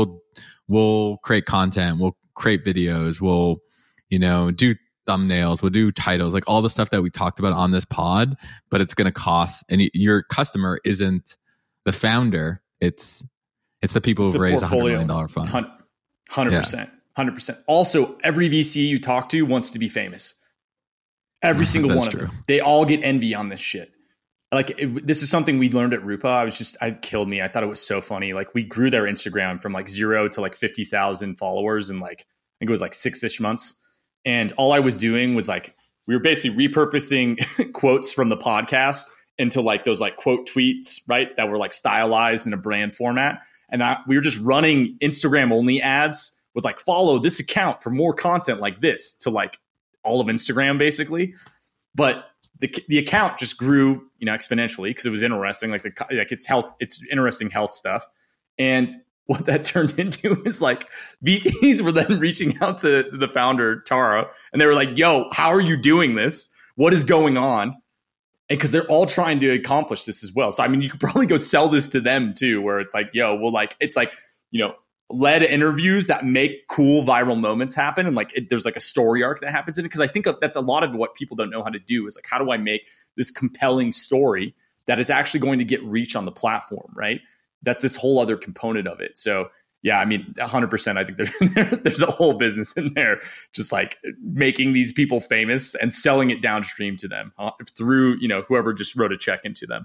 we'll create content, we'll create videos, we'll, you know, do thumbnails, we'll do titles, like all the stuff that we talked about on this pod, but it's going to cost, and your customer isn't the founder, it's the people who've raised $100 million fund. 100%. 100%. Also, every VC you talk to wants to be famous. Every single one of them. They all get envy on this shit. Like this is something we learned at Rupa. It killed me. I thought it was so funny. Like we grew their Instagram from like 0 to like 50,000 followers in like, I think it was like 6-ish months. And all I was doing was like, we were basically repurposing quotes from the podcast into like those like quote tweets, right? That were like stylized in a brand format. And we were just running Instagram only ads with like, follow this account for more content like this, to like all of Instagram basically. But the account just grew, you know, exponentially because it was interesting. Like it's interesting health stuff. And what that turned into is like VCs were then reaching out to the founder, Tara, and they were like, yo, how are you doing this? What is going on? And because they're all trying to accomplish this as well. So, I mean, you could probably go sell this to them too, where it's like, yo, well, like, it's like, you know, led interviews that make cool viral moments happen. And like, there's like a story arc that happens in it. Cause I think that's a lot of what people don't know how to do is like, how do I make this compelling story that is actually going to get reach on the platform, right? That's this whole other component of it. So yeah, I mean, 100%. I think there's a whole business in there, just like making these people famous and selling it downstream to them through, you know, whoever just wrote a check into them.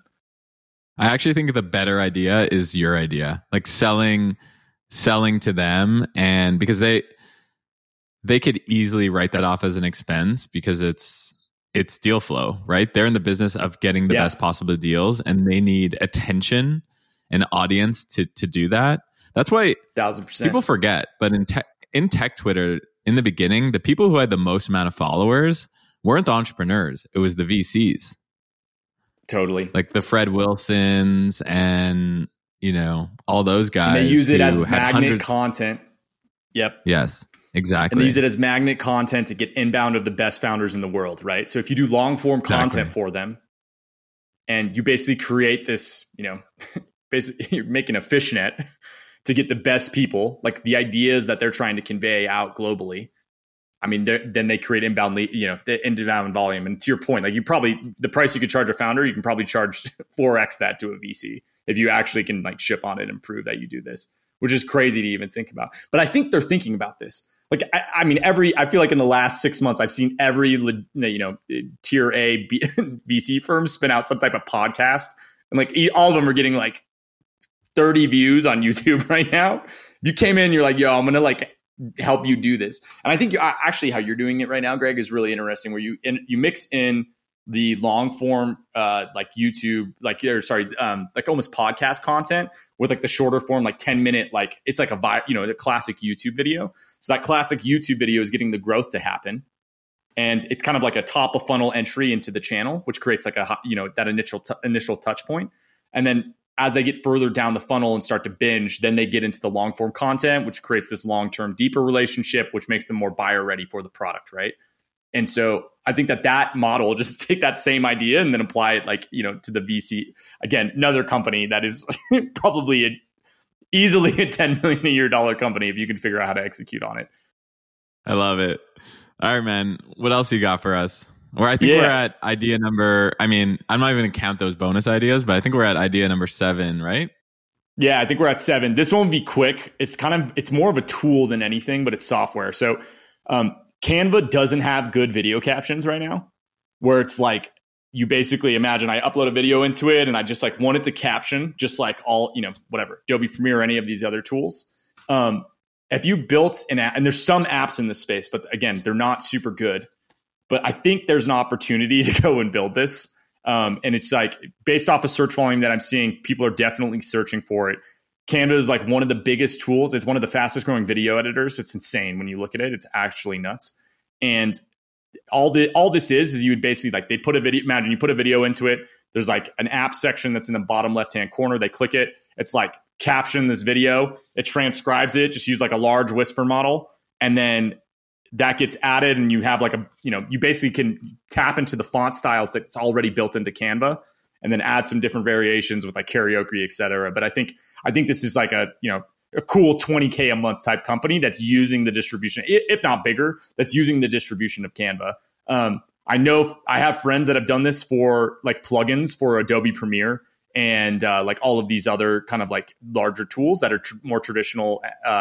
I actually think the better idea is your idea, like selling to them, and because they could easily write that off as an expense because it's deal flow, right? They're in the business of getting the best possible deals, and they need attention and audience to do that. That's why 1,000% people forget. But in tech Twitter, in the beginning, the people who had the most amount of followers weren't the entrepreneurs; it was the VCs. Totally, like the Fred Wilsons and, you know, all those guys. And they use it as magnet content. Yep. Yes, exactly. And they use it as magnet content to get inbound of the best founders in the world, right? So if you do long form content for them, and you basically create this, you know, basically you're making a fishnet to get the best people, like the ideas that they're trying to convey out globally. I mean, then they create inbound, the inbound volume. And to your point, like the price you could charge a founder, you can probably charge 4x that to a VC if you actually can like ship on it and prove that you do this, which is crazy to even think about. But I think they're thinking about this. Like, I mean, I feel like in the last 6 months, I've seen every, you know, tier A VC firm spin out some type of podcast, and like all of them are getting like 30 views on YouTube right now. If you came in, you're like, yo, I'm going to like help you do this. And I think actually how you're doing it right now, Greg, is really interesting, where you mix in the long form, like YouTube, like almost podcast content with like the shorter form, like 10-minute, like it's like a classic YouTube video. So that classic YouTube video is getting the growth to happen. And it's kind of like a top of funnel entry into the channel, which creates like that initial touch point. And then as they get further down the funnel and start to binge, then they get into the long form content, which creates this long-term deeper relationship, which makes them more buyer ready for the product. Right. And so I think that model, just take that same idea and then apply it to the VC. Again, another company that is probably easily a $10 million a year company if you can figure out how to execute on it. I love it. All right, man. What else you got for us? Or I think we're at idea number, I'm not even going to count those bonus ideas, but I think we're at idea number 7, right? Yeah, I think we're at 7. This one will be quick. It's more of a tool than anything, but it's software. So Canva doesn't have good video captions right now, where it's like, you basically imagine I upload a video into it and I just like want it to caption, just like all, whatever, Adobe Premiere or any of these other tools. If you built an app, and there's some apps in this space, but again, they're not super good. But I think there's an opportunity to go and build this. And it's like, based off of search volume that I'm seeing, people are definitely searching for it. Canva is like one of the biggest tools. It's one of the fastest growing video editors. It's insane when you look at it. It's actually nuts. And all this is you would basically like, they put a video, imagine you put a video into it. There's like an app section that's in the bottom left-hand corner. They click it. It's like, caption this video. It transcribes it. Just use like a large whisper model. And then that gets added and you have like you basically can tap into the font styles that's already built into Canva and then add some different variations with like karaoke, et cetera. But I think this is like a cool $20K a month type company that's using the distribution, if not bigger, that's using the distribution of Canva. I know I have friends that have done this for like plugins for Adobe Premiere and like all of these other kind of like larger tools that are more traditional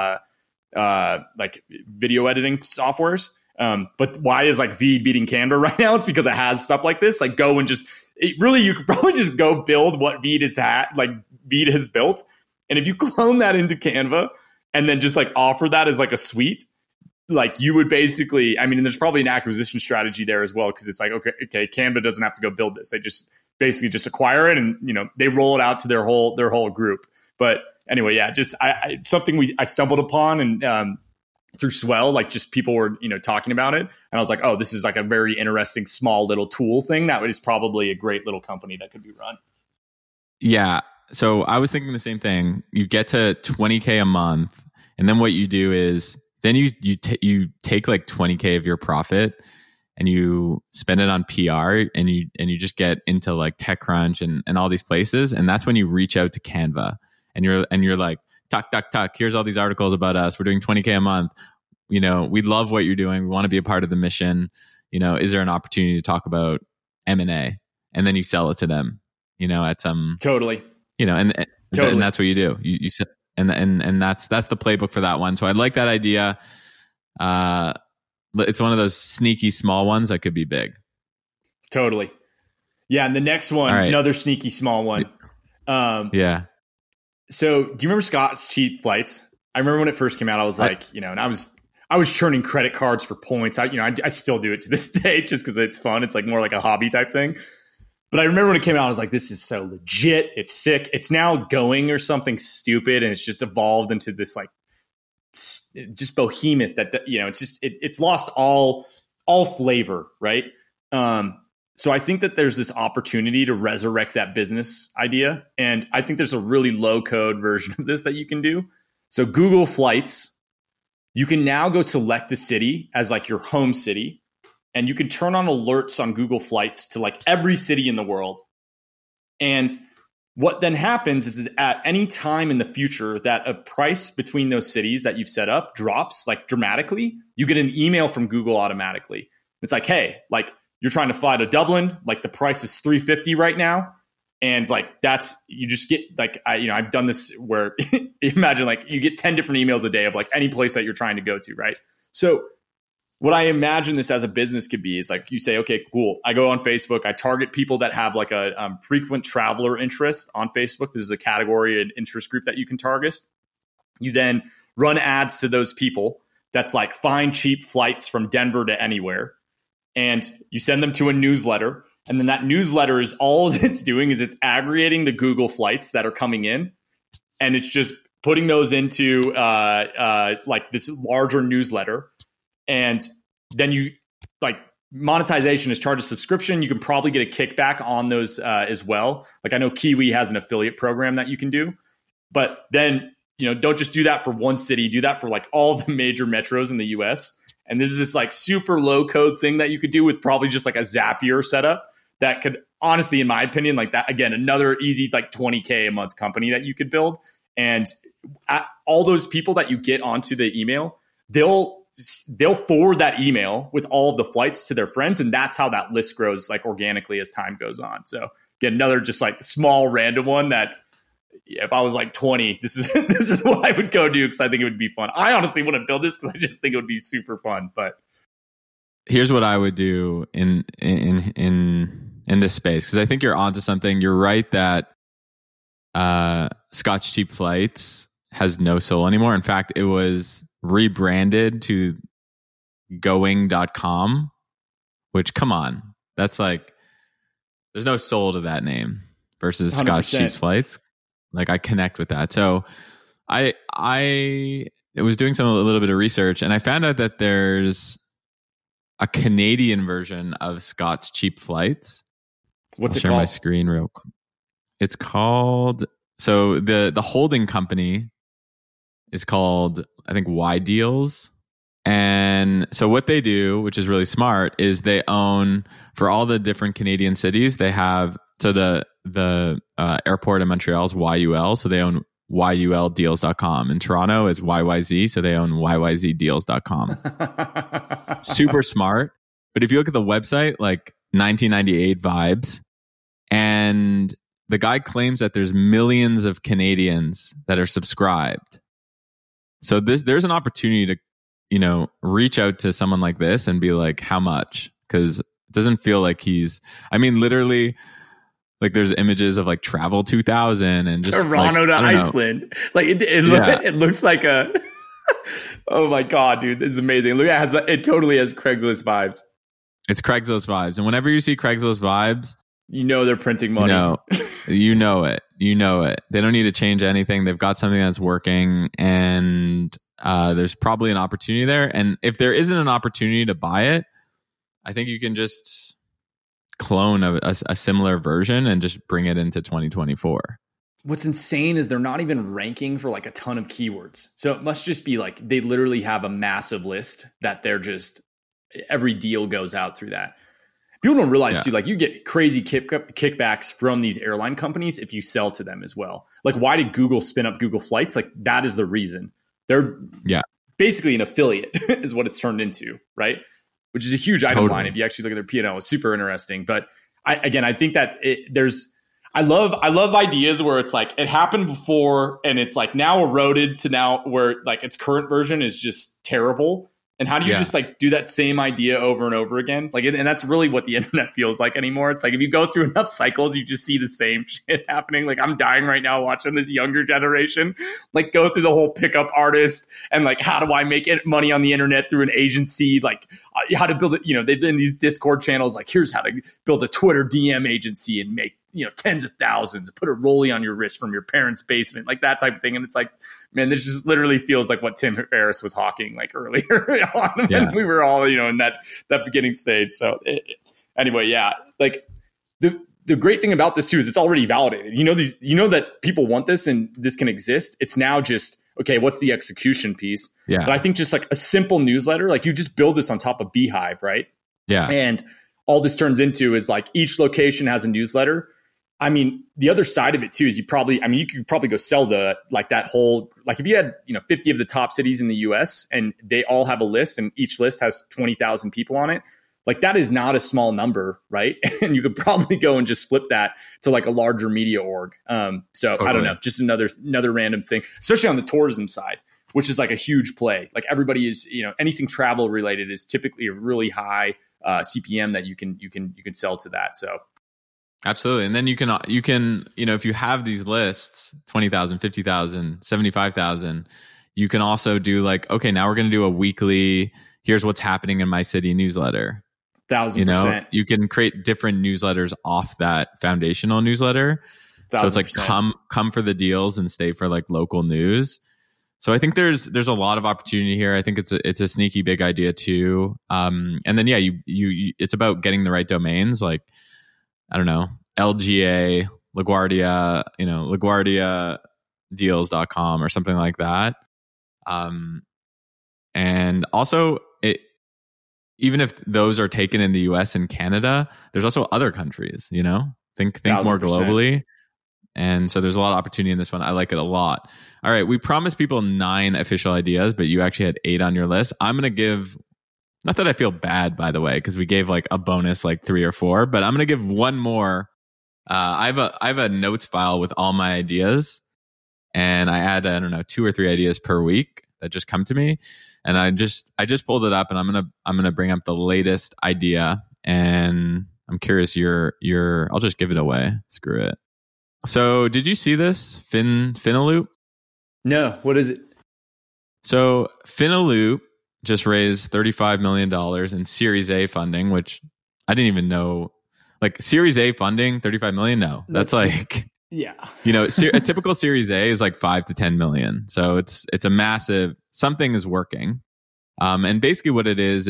like video editing softwares. But why is like Veed beating Canva right now? It's because it has stuff like this. Like go and you could probably just go build what Veed has built. And if you clone that into Canva and then just like offer that as like a suite, like you would basically, and there's probably an acquisition strategy there as well. Cause it's like, okay, Canva doesn't have to go build this. They just basically just acquire it and, they roll it out to their whole group. But anyway, yeah, just something I stumbled upon and through Swell, like just people were, talking about it. And I was like, oh, this is like a very interesting, small little tool thing that is probably a great little company that could be run. Yeah. So I was thinking the same thing. You get to 20K a month. And then what you do is then you take like 20K of your profit and you spend it on PR and you just get into like TechCrunch and all these places. And that's when you reach out to Canva and you're like, tuck, here's all these articles about us. We're doing 20K a month. We love what you're doing. We want to be a part of the mission. Is there an opportunity to talk about M&A? And then you sell it to them, at some totally, and totally. that's what you do. You and that's the playbook for that one. So I like that idea. It's one of those sneaky small ones that could be big. Totally. Yeah. And the next one, right. Another sneaky small one. Yeah. So do you remember Scott's Cheap Flights? I remember when it first came out, I was like, and I was churning credit cards for points. I still do it to this day just because it's fun. It's like more like a hobby type thing. But I remember when it came out, I was like, this is so legit. It's sick. It's now going or something stupid. And it's just evolved into this like just behemoth that it's lost all flavor. Right. So I think that there's this opportunity to resurrect that business idea. And I think there's a really low code version of this that you can do. So Google Flights, you can now go select a city as like your home city. And you can turn on alerts on Google Flights to like every city in the world. And what then happens is that at any time in the future that a price between those cities that you've set up drops like dramatically, you get an email from Google automatically. It's like, hey, like you're trying to fly to Dublin, like the price is $350 right now. And like you just get like, I've done this where imagine like you get 10 different emails a day of like any place that you're trying to go to, right? So what I imagine this as a business could be is like you say, okay, cool. I go on Facebook. I target people that have like a frequent traveler interest on Facebook. This is a category and interest group that you can target. You then run ads to those people. That's like find cheap flights from Denver to anywhere. And you send them to a newsletter. And then that newsletter is all it's doing is it's aggregating the Google flights that are coming in, and it's just putting those into like this larger newsletter. And then you like monetization is charge a subscription. You can probably get a kickback on those as well. Like I know Kiwi has an affiliate program that you can do, but then, don't just do that for one city, do that for like all the major metros in the US. And this is this like super low code thing that you could do with probably just like a Zapier setup that could honestly, in my opinion, like that, again, another easy like 20K a month company that you could build. And all those people that you get onto the email, they'll forward that email with all of the flights to their friends. And that's how that list grows like organically as time goes on. So again, another just like small random one that if I was like 20, this is what I would go do because I think it would be fun. I honestly wouldn't build this because I just think it would be super fun. But here's what I would do in this space, because I think you're onto something. You're right that Scott's Cheap Flights has no soul anymore. In fact, it was rebranded to going.com, which, come on, that's like, there's no soul to that name versus 100%. Scott's Cheap Flights. Like I connect with that. So I was doing a little bit of research, and I found out that there's a Canadian version of Scott's Cheap Flights. what's I'll it share called? my screen real quick. It's called, so the holding company is called, I think, Y Deals. And so what they do, which is really smart, is they own, for all the different Canadian cities, they have, so the airport in Montreal is YUL, so they own YULdeals.com. In Toronto is YYZ, so they own YYZdeals.com. Super smart. But if you look at the website, like 1998 vibes, and the guy claims that there's millions of Canadians that are subscribed. So there's an opportunity to, reach out to someone like this and be like, how much? Because it doesn't feel like literally, like there's images of like Travel 2000 and just Toronto to I don't know. Iceland. Like it looks like a, oh my God, dude, this is amazing. Look, it totally has Craigslist vibes. It's Craigslist vibes. And whenever you see Craigslist vibes, They're printing money. You know it. They don't need to change anything. They've got something that's working, and there's probably an opportunity there. And if there isn't an opportunity to buy it, I think you can just clone a similar version and just bring it into 2024. What's insane is they're not even ranking for like a ton of keywords. So it must just be like they literally have a massive list that they're just, every deal goes out through that. People don't realize too, like you get crazy kickbacks from these airline companies if you sell to them as well. Like why did Google spin up Google Flights? Like that is the reason. They're basically an affiliate is what it's turned into, right? Which is a huge item line. If you actually look at their P&L, it's super interesting. But I think that I love ideas where it's like it happened before and it's like now eroded to now where like its current version is just terrible. And how do you just like do that same idea over and over again? Like, and that's really what the internet feels like anymore. It's like if you go through enough cycles, you just see the same shit happening. Like I'm dying right now watching this younger generation like go through the whole pickup artist and like how do I make money on the internet through an agency? Like how to build it. They've been in these Discord channels. Like here's how to build a Twitter DM agency and make tens of thousands. Put a rollie on your wrist from your parents' basement, like that type of thing. And it's like, man, this just literally feels like what Tim Ferriss was hawking like earlier on when we were all, in that beginning stage. So anyway, like the great thing about this too is it's already validated. That people want this and this can exist. It's now just, okay, what's the execution piece? Yeah. But I think just like a simple newsletter, like you just build this on top of Beehive, right? Yeah. And all this turns into is like each location has a newsletter. I mean, the other side of it too is you could probably go sell that whole, like if you had, 50 of the top cities in the US and they all have a list and each list has 20,000 people on it, like that is not a small number, right? And you could probably go and just flip that to like a larger media org. Totally. I don't know, just another random thing, especially on the tourism side, which is like a huge play. Like everybody is, anything travel related is typically a really high CPM that you can sell to that. So. Absolutely. And then you can, if you have these lists, 20,000, 50,000, 75,000, you can also do like, okay, now we're going to do a weekly, here's what's happening in my city newsletter. 1,000%. you can create different newsletters off that foundational newsletter. So it's like 1,000%. come for the deals and stay for like local news. So I think there's a lot of opportunity here. I think it's a sneaky big idea too. And then you it's about getting the right domains, like I don't know, LGA, LaGuardia, LaGuardiaDeals.com or something like that. And also even if those are taken in the US and Canada, there's also other countries, think more 1,000%. globally. And so there's a lot of opportunity in this one. I like it a lot. All right. We promised people 9 official ideas, but you actually had 8 on your list. I'm going to give, not that I feel bad, by the way, because we gave like a bonus, like 3 or 4, but I'm going to give one more. I have a notes file with all my ideas, and I add, I don't know, 2 or 3 ideas per week that just come to me. And I just pulled it up, and I'm going to bring up the latest idea, and I'm curious I'll just give it away. Screw it. So did you see this? Finaloop? No, what is it? So Finaloop just raised $35 million in Series A funding, which I didn't even know. Like Series A funding, $35 million? No, that's like, yeah. A typical Series A is like 5 to 10 million. So it's a massive, something is working. And basically what it is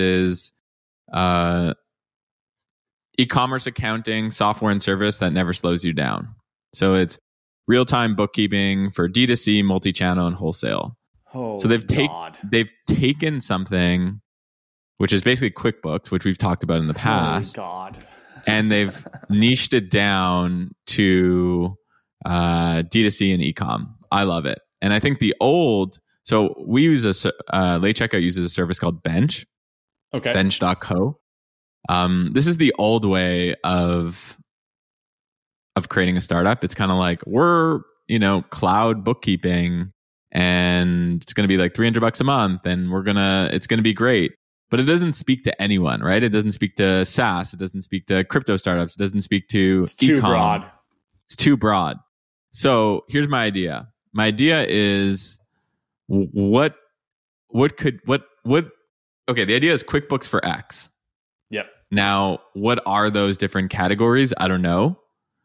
e-commerce accounting, software and service that never slows you down. So it's real-time bookkeeping for D2C, multi-channel, and wholesale. Oh, so they've God. taken something, which is basically QuickBooks, which we've talked about in the past, God. and they've niched it down to D2C and e-com. I love it. And I think so we use Late Checkout uses a service called Bench, Okay. bench.co. This is the old way of creating a startup. It's kind of like we're, cloud bookkeeping, and it's going to be like $300 a month, and it's going to be great. But it doesn't speak to anyone, right? It doesn't speak to SaaS. It doesn't speak to crypto startups. It doesn't speak to It's too e-com. broad. It's too broad. So here's my idea. My idea is the idea is QuickBooks for X. Yep. Now, what are those different categories? I don't know.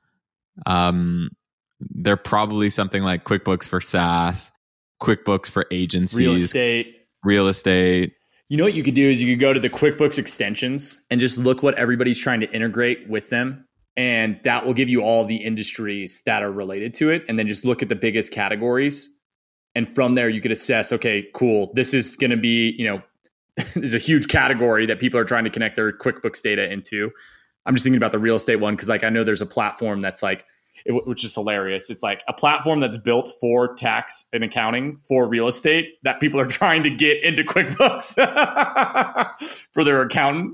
They're probably something like QuickBooks for SaaS, QuickBooks for agencies, Real estate. estate. You know what you could do is you could go to the QuickBooks extensions and just look what everybody's trying to integrate with them. And that will give you all the industries that are related to it. And then just look at the biggest categories. And from there, you could assess, okay, cool. This is going to be, there's a huge category that people are trying to connect their QuickBooks data into. I'm just thinking about the real estate one because I know there's a platform that's like, which is hilarious. It's like a platform that's built for tax and accounting for real estate that people are trying to get into QuickBooks for their accountant.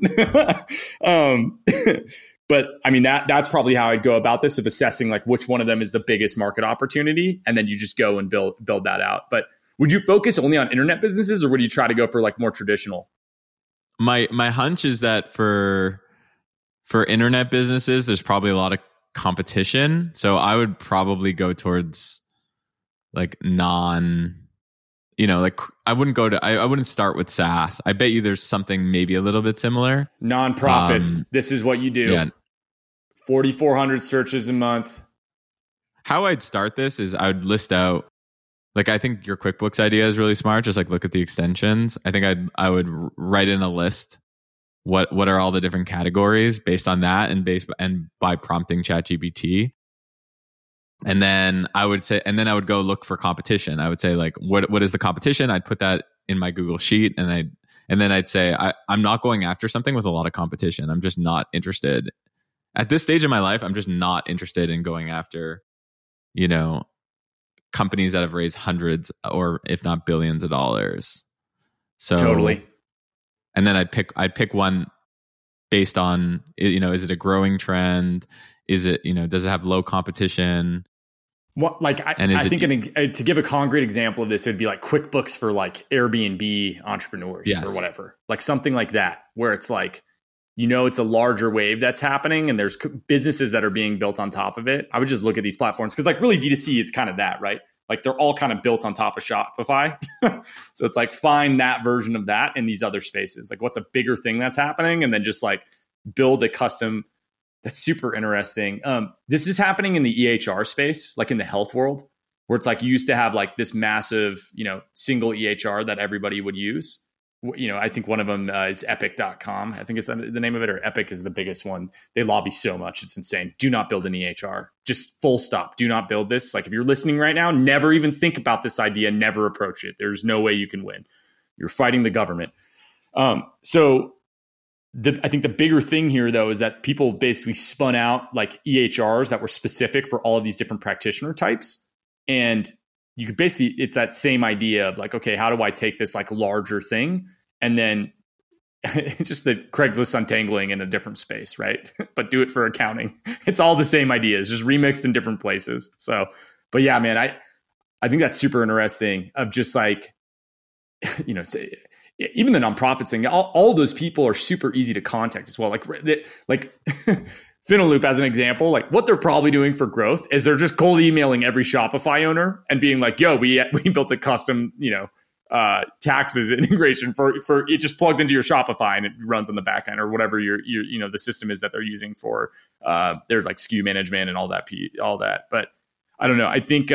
But I mean, that's probably how I'd go about this, of assessing like which one of them is the biggest market opportunity. And then you just go and build that out. But would you focus only on internet businesses, or would you try to go for like more traditional? My hunch is that for internet businesses, there's probably a lot of competition. So I would probably go towards like I wouldn't start with SaaS. I bet you there's something maybe a little bit similar. Nonprofits. This is what you do. Yeah. 4,400 searches a month. How I'd start this is I would list out, like, I think your QuickBooks idea is really smart. Just like look at the extensions. I think I would write in a list. What are all the different categories based on that, and by prompting ChatGPT. And then I would go look for competition. I would say like, what is the competition? I'd put that in my Google sheet, and then I'd say I'm not going after something with a lot of competition. I'm just not interested at this stage of my life. I'm just not interested in going after, companies that have raised hundreds or if not billions of dollars. So Totally. And then I'd pick one based on, is it a growing trend? Is it, does it have low competition? What, like, I think to give a concrete example of this, it would be like QuickBooks for like Airbnb entrepreneurs or whatever, like something like that, where it's like, it's a larger wave that's happening and there's businesses that are being built on top of it. I would just look at these platforms because like really D2C is kind of that, right? Like they're all kind of built on top of Shopify. So it's like find that version of that in these other spaces. Like what's a bigger thing that's happening? And then just like build a custom. That's super interesting. This is happening in the EHR space, like in the health world, where it's like you used to have like this massive, single EHR that everybody would use. I think one of them is Epic.com. I think it's the name of it, or Epic is the biggest one. They lobby so much. It's insane. Do not build an EHR. Just full stop. Do not build this. Like if you're listening right now, never even think about this idea. Never approach it. There's no way you can win. You're fighting the government. I think the bigger thing here, though, is that people basically spun out like EHRs that were specific for all of these different practitioner types. And you could basically, it's that same idea of like, okay, how do I take this like larger thing and then just the Craigslist untangling in a different space, right? But do it for accounting. It's all the same ideas, just remixed in different places. So, but yeah, man, I think that's super interesting of just like, even the nonprofits thing, all those people are super easy to contact as well. Like Finaloop as an example, like what they're probably doing for growth is they're just cold emailing every Shopify owner and being like, yo, we built a custom, taxes integration for it just plugs into your Shopify and it runs on the back end or whatever your the system is that they're using for their like SKU management and all that. But I don't know. I think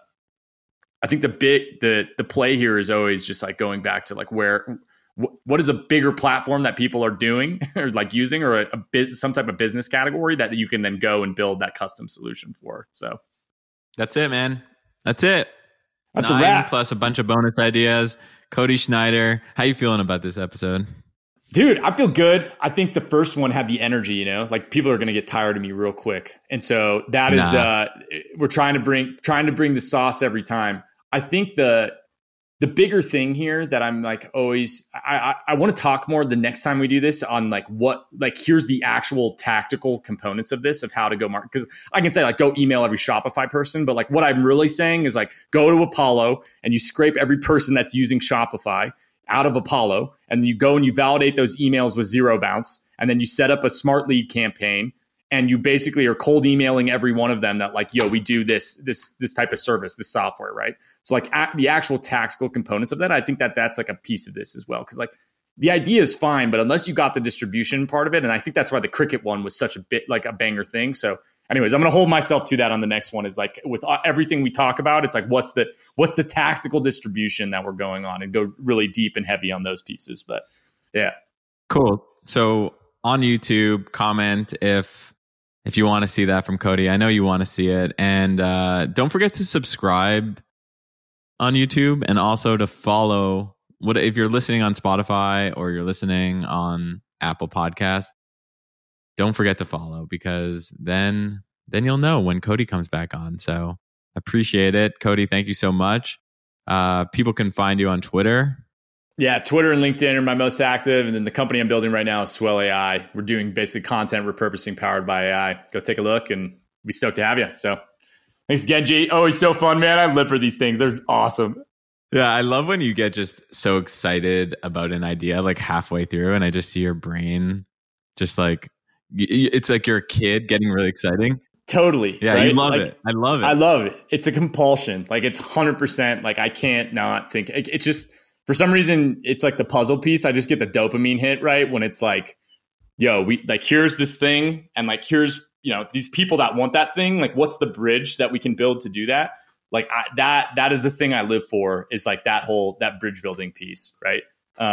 the play here is always just like going back to like what is a bigger platform that people are doing or like using, or some type of business category that you can then go and build that custom solution for. So that's it, man. That's it. That's 9 a wrap. plus a bunch of bonus ideas. Cody Schneider, how you feeling about this episode? Dude, I feel good. I think the first one had the energy, like people are going to get tired of me real quick. And so that is, we're trying to bring the sauce every time. I think the bigger thing here that I'm like always, I want to talk more the next time we do this on like here's the actual tactical components of this, of how to go market. Because I can say like go email every Shopify person, but like what I'm really saying is like go to Apollo and you scrape every person that's using Shopify out of Apollo, and you go and you validate those emails with zero bounce, and then you set up a smart lead campaign, and you basically are cold emailing every one of them that like, yo, we do this type of service, this software, right? So like the actual tactical components of that, I think that's like a piece of this as well. Because like the idea is fine, but unless you got the distribution part of it, and I think that's why the Cricut one was such a bit like a banger thing. So anyways, I'm going to hold myself to that on the next one, is like with everything we talk about, it's like, what's the tactical distribution that we're going on, and go really deep and heavy on those pieces. But yeah. Cool. So on YouTube, comment if you want to see that from Cody. I know you want to see it. And don't forget to subscribe on YouTube, and also to follow if you're listening on Spotify or you're listening on Apple Podcasts, don't forget to follow, because then you'll know when Cody comes back on. So appreciate it. Cody, thank you so much. People can find you on Twitter. Yeah, Twitter and LinkedIn are my most active. And then the company I'm building right now is Swell AI. We're doing basically content repurposing powered by AI. Go take a look, and be stoked to have you. So thanks again, G. Always so fun, man. I live for these things. They're awesome. Yeah, I love when you get just so excited about an idea like halfway through, and I just see your brain just like, it's like you're a kid getting really exciting. Totally. Yeah, right? you love like, it. I love it. I love it. It's a compulsion. Like it's 100%. Like I can't not think. It's just, for some reason, it's like the puzzle piece. I just get the dopamine hit, right? When it's like, yo, here's this thing, and like, here's, these people that want that thing. Like, what's the bridge that we can build to do that? Like that is the thing I live for, is like that bridge building piece. Right.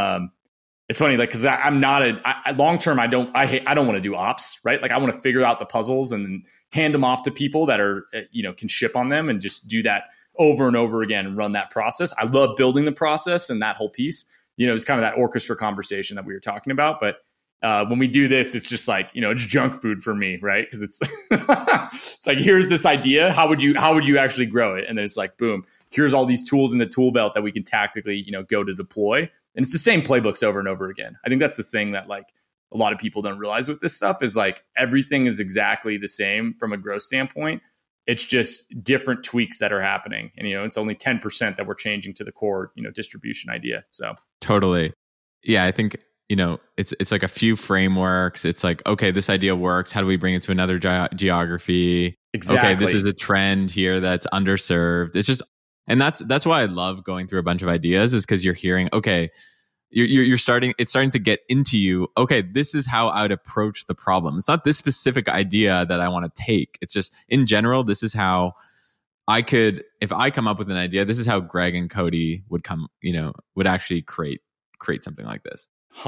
It's funny, like, cause I'm not long term. I don't want to do ops, right? Like I want to figure out the puzzles and hand them off to people that are, can ship on them, and just do that over and over again and run that process. I love building the process and that whole piece. It's kind of that orchestra conversation that we were talking about. But when we do this, it's just like, it's junk food for me, right? Because it's it's like, here's this idea. How would you actually grow it? And then it's like, boom, here's all these tools in the tool belt that we can tactically, go to deploy. And it's the same playbooks over and over again. I think that's the thing that like a lot of people don't realize with this stuff, is like everything is exactly the same from a growth standpoint. It's just different tweaks that are happening. And, it's only 10% that we're changing to the core, distribution idea. So totally. Yeah, I think, it's like a few frameworks. It's like, okay, this idea works. How do we bring it to another geography? Exactly. Okay, this is a trend here that's underserved. It's just, and that's why I love going through a bunch of ideas, is because you're hearing, okay, you're starting, it's starting to get into you. Okay, this is how I would approach the problem. It's not this specific idea that I want to take. It's just in general, this is how I could, if I come up with an idea, this is how Greg and Cody would would actually create something like this.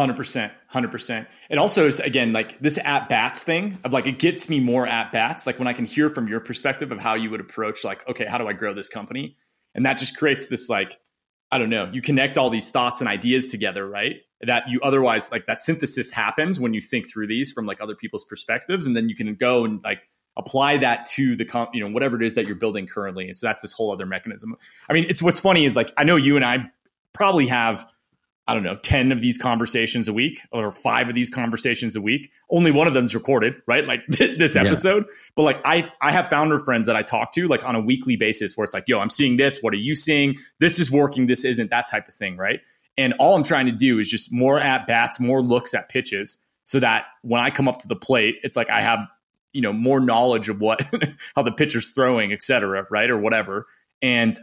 100%. It also is, again, like this at bats thing of like, it gets me more at bats. Like when I can hear from your perspective of how you would approach, like, okay, how do I grow this company? And that just creates this, like, I don't know, you connect all these thoughts and ideas together, right? That you otherwise, like, that synthesis happens when you think through these from like other people's perspectives. And then you can go and like apply that to the, whatever it is that you're building currently. And so that's this whole other mechanism. I mean, it's what's funny is like, I know you and I probably have, I don't know, 10 of these conversations a week or 5 of these conversations a week. Only one of them's recorded, right? Like this episode. Yeah. But like I have founder friends that I talk to like on a weekly basis where it's like, yo, I'm seeing this. What are you seeing? This is working. This isn't, that type of thing, right? And all I'm trying to do is just more at bats, more looks at pitches so that when I come up to the plate, it's like I have, more knowledge of what, how the pitcher's throwing, et cetera, right? Or whatever. And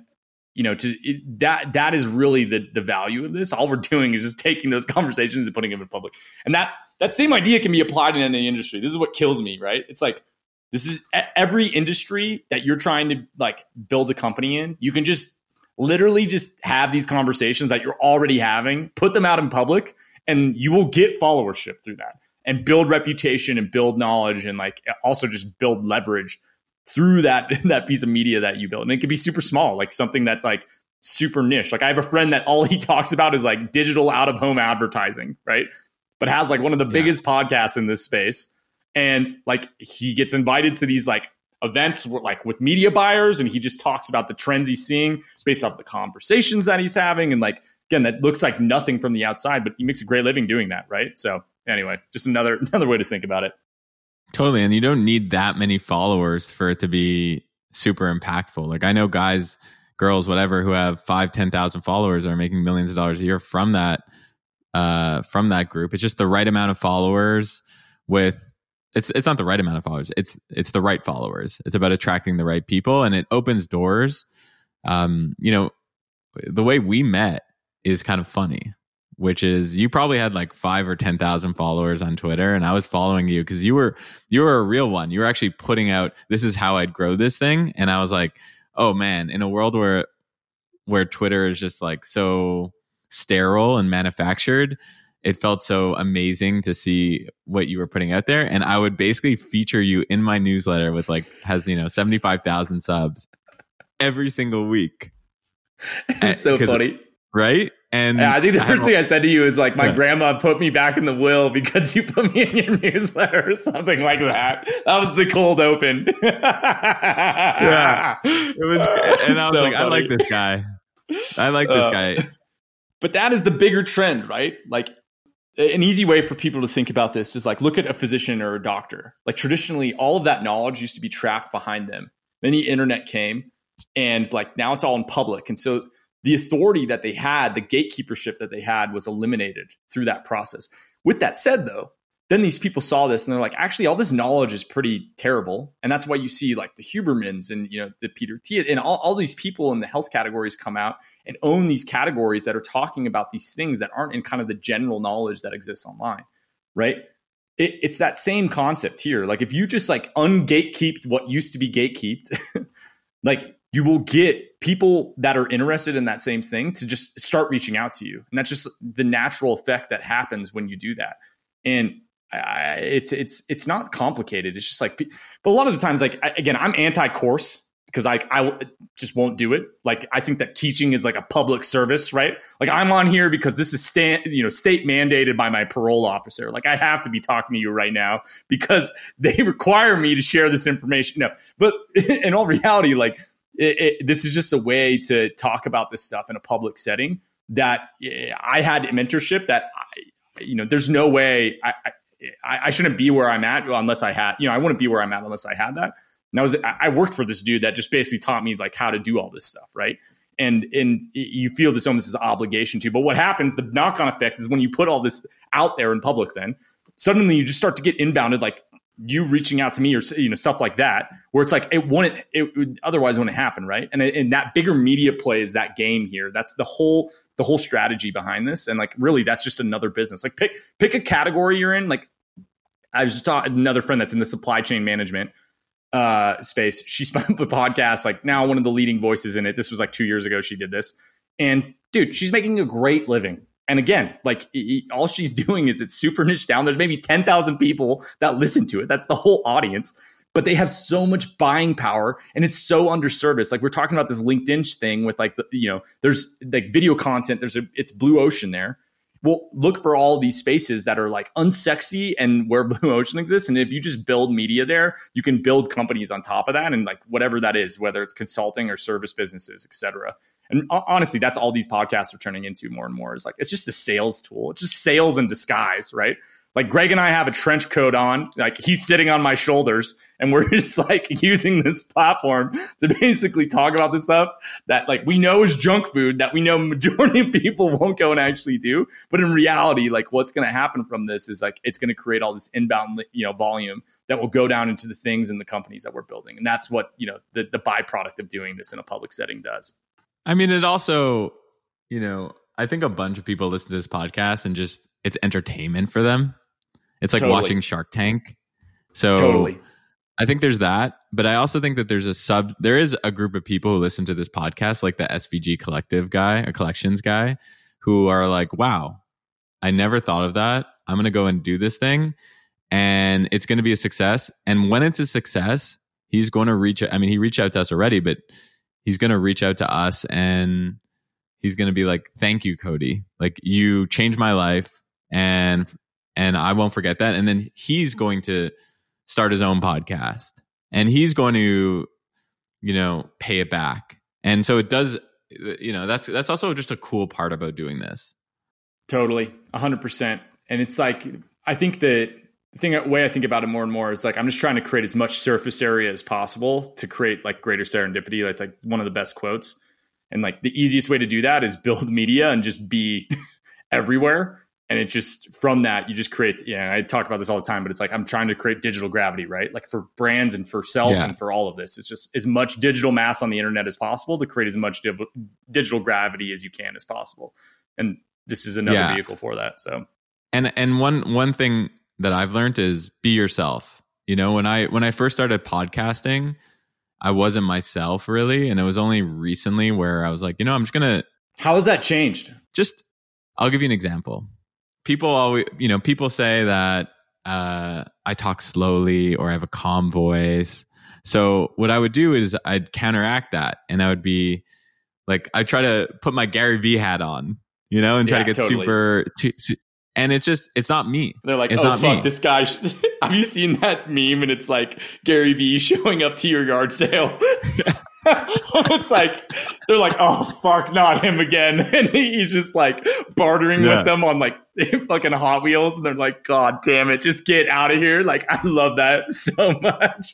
that is really the value of this. All we're doing is just taking those conversations and putting them in public. And that same idea can be applied in any industry. This is what kills me, right? It's like, this is every industry that you're trying to like build a company in. You can just literally just have these conversations that you're already having, put them out in public, and you will get followership through that and build reputation and build knowledge and like also just build leverage through that piece of media that you build. And it could be super small, like something that's like super niche. Like I have a friend that all he talks about is like digital out of home advertising, right? But has like one of the biggest podcasts in this space. And like he gets invited to these like events like with media buyers, and he just talks about the trends he's seeing based off the conversations that he's having. And like, again, that looks like nothing from the outside, but he makes a great living doing that, right? So anyway, just another way to think about it. Totally. And you don't need that many followers for it to be super impactful. Like I know guys, girls, whatever, who have 5,000, 10,000 followers are making millions of dollars a year from that group. It's just the right amount of followers with, it's not the right amount of followers. It's the right followers. It's about attracting the right people, and it opens doors. The way we met is kind of funny, which is you probably had like 5,000 or 10,000 followers on Twitter, and I was following you because you were a real one. You were actually putting out, this is how I'd grow this thing. And I was like, oh man, in a world where Twitter is just like so sterile and manufactured, it felt so amazing to see what you were putting out there. And I would basically feature you in my newsletter with like, has 75,000 subs every single week. It's so funny. Right? And yeah, I think the first thing I said to you is like, my grandma put me back in the will because you put me in your newsletter or something like that. That was the cold open. Yeah, it was. And I was so like, funny. I like this guy. I like this guy. But that is the bigger trend, right? Like an easy way for people to think about this is like, look at a physician or a doctor. Like traditionally, all of that knowledge used to be trapped behind them. Then the internet came, and like now it's all in public. And so the authority that they had, the gatekeepership that they had, was eliminated through that process. With that said, though, then these people saw this and they're like, actually, all this knowledge is pretty terrible. And that's why you see like the Hubermans and, the Peter Thiel and all these people in the health categories come out and own these categories that are talking about these things that aren't in kind of the general knowledge that exists online, right? It's that same concept here. Like if you just like ungatekeep what used to be gatekeeped, like you will get people that are interested in that same thing to just start reaching out to you. And that's just the natural effect that happens when you do that. And it's not complicated. It's just like, but a lot of the times, like, again, I'm anti-course because I just won't do it. Like, I think that teaching is like a public service, right? Like I'm on here because this is state mandated by my parole officer. Like I have to be talking to you right now because they require me to share this information. No, but in all reality, like, this is just a way to talk about this stuff in a public setting that I had mentorship that, there's no way I shouldn't be where I'm at unless I had, I wouldn't be where I'm at unless I had that. And I worked for this dude that just basically taught me like how to do all this stuff. Right. And you feel this almost as an obligation to, but what happens, the knock-on effect is when you put all this out there in public, then suddenly you just start to get inbounded like you reaching out to me or stuff like that, where it's like it otherwise wouldn't happen, right? And that bigger media play is that game here. That's the whole strategy behind this. And like really, that's just another business. Like pick a category you're in. Like I was just talking another friend that's in the supply chain management space. She spun up a podcast, like now one of the leading voices in it. This was like 2 years ago she did this, and dude, she's making a great living. And again, like all she's doing is it's super niche down. There's maybe 10,000 people that listen to it. That's the whole audience. But they have so much buying power and it's so underserviced. Like we're talking about this LinkedIn thing with like, there's like video content. It's blue ocean there. Well, look for all these spaces that are like unsexy and where blue ocean exists. And if you just build media there, you can build companies on top of that. And like whatever that is, whether it's consulting or service businesses, et cetera. And honestly, that's all these podcasts are turning into more and more is like, it's just a sales tool. It's just sales in disguise, right? Like Greg and I have a trench coat on, like he's sitting on my shoulders and we're just like using this platform to basically talk about this stuff that like we know is junk food that we know majority of people won't go and actually do. But in reality, like what's going to happen from this is like, it's going to create all this inbound, volume that will go down into the things and the companies that we're building. And that's what, the byproduct of doing this in a public setting does. I mean, it also, I think a bunch of people listen to this podcast and just it's entertainment for them. It's like Totally. watching Shark Tank. So Totally. I think there's that, but I also think that there is a group of people who listen to this podcast, like the SVG collective guy, a collections guy, who are like, wow, I never thought of that. I'm going to go and do this thing and it's going to be a success. And when it's a success, he's going to he reached out to us already, but he's going to reach out to us and he's going to be like, thank you, Cody. Like you changed my life and I won't forget that. And then he's going to start his own podcast and he's going to, pay it back. And so it does, that's also just a cool part about doing this. Totally. 100%. And it's like, I think that the way I think about it more and more is like, I'm just trying to create as much surface area as possible to create like greater serendipity. That's like one of the best quotes. And like the easiest way to do that is build media and just be everywhere. And it just, from that, you just create, I talk about this all the time, but it's like, I'm trying to create digital gravity, right? Like for brands and for self and for all of this, it's just as much digital mass on the internet as possible to create as much digital gravity as you can as possible. And this is another vehicle for that. So, and one thing that I've learned is be yourself. When I first started podcasting, I wasn't myself really. And it was only recently where I was like, I'm just going to. How has that changed? I'll give you an example. People always, people say that I talk slowly or I have a calm voice. So what I would do is I'd counteract that, and I would be like, I try to put my Gary Vee hat on, and try to get super. And it's not me. They're like, it's oh not fuck, me. this guy. Have you seen that meme? And it's like Gary Vee showing up to your yard sale. It's like they're like, oh fuck, not him again, and he's just like bartering with them on like fucking Hot Wheels, and they're like, God damn it, just get out of here! Like I love that so much.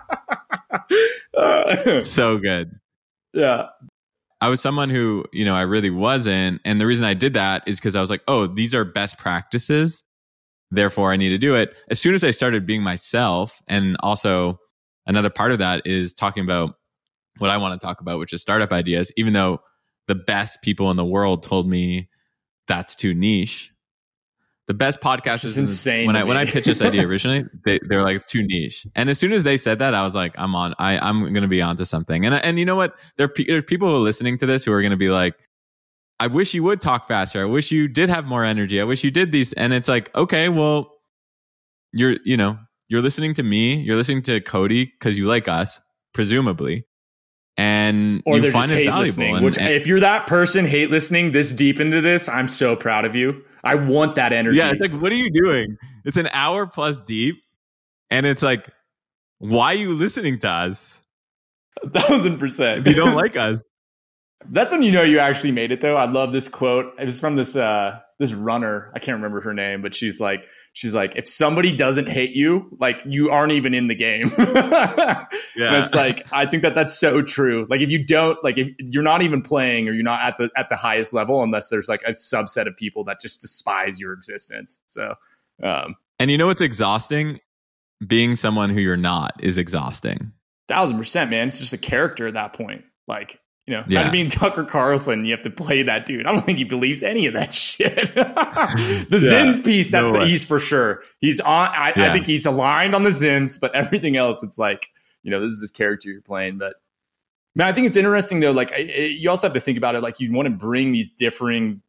So good. Yeah, I was someone who I really wasn't, and the reason I did that is because I was like, oh, these are best practices, therefore I need to do it. As soon as I started being myself, and also another part of that is talking about what I want to talk about, which is startup ideas, even though the best people in the world told me that's too niche. The best podcast is insane. When I pitched this idea originally, they were like, it's too niche. And as soon as they said that, I was like, I'm going to be onto something. And you know what? There's people who are listening to this who are going to be like, I wish you would talk faster. I wish you did have more energy. I wish you did these. And it's like, okay, well, you're listening to me. You're listening to Cody because you like us, presumably. And or you find it valuable. Listening, which if you're that person, hate listening this deep into this, I'm so proud of you. I want that energy. Yeah, it's like, what are you doing? It's an hour plus deep, and it's like, why are you listening to us? 1,000%. If you don't like us, that's when you actually made it. Though I love this quote. It was from this runner. I can't remember her name, but she's like, if somebody doesn't hate you, like you aren't even in the game. Yeah. And it's like, I think that's so true. Like if you don't, like if you're not even playing or you're not at the highest level, unless there's like a subset of people that just despise your existence. So, and what's exhausting being someone who you're not is exhausting. 1000%, man. It's just a character at that point. Like, Yeah. imagine being Tucker Carlson. You have to play that dude. I don't think he believes any of that shit. The Zins piece, that's he's for sure. He's on. I think he's aligned on the Zins, but everything else, it's like, this is this character you're playing. But man, I think it's interesting though. Like, you also have to think about it. Like, you want to bring these differing,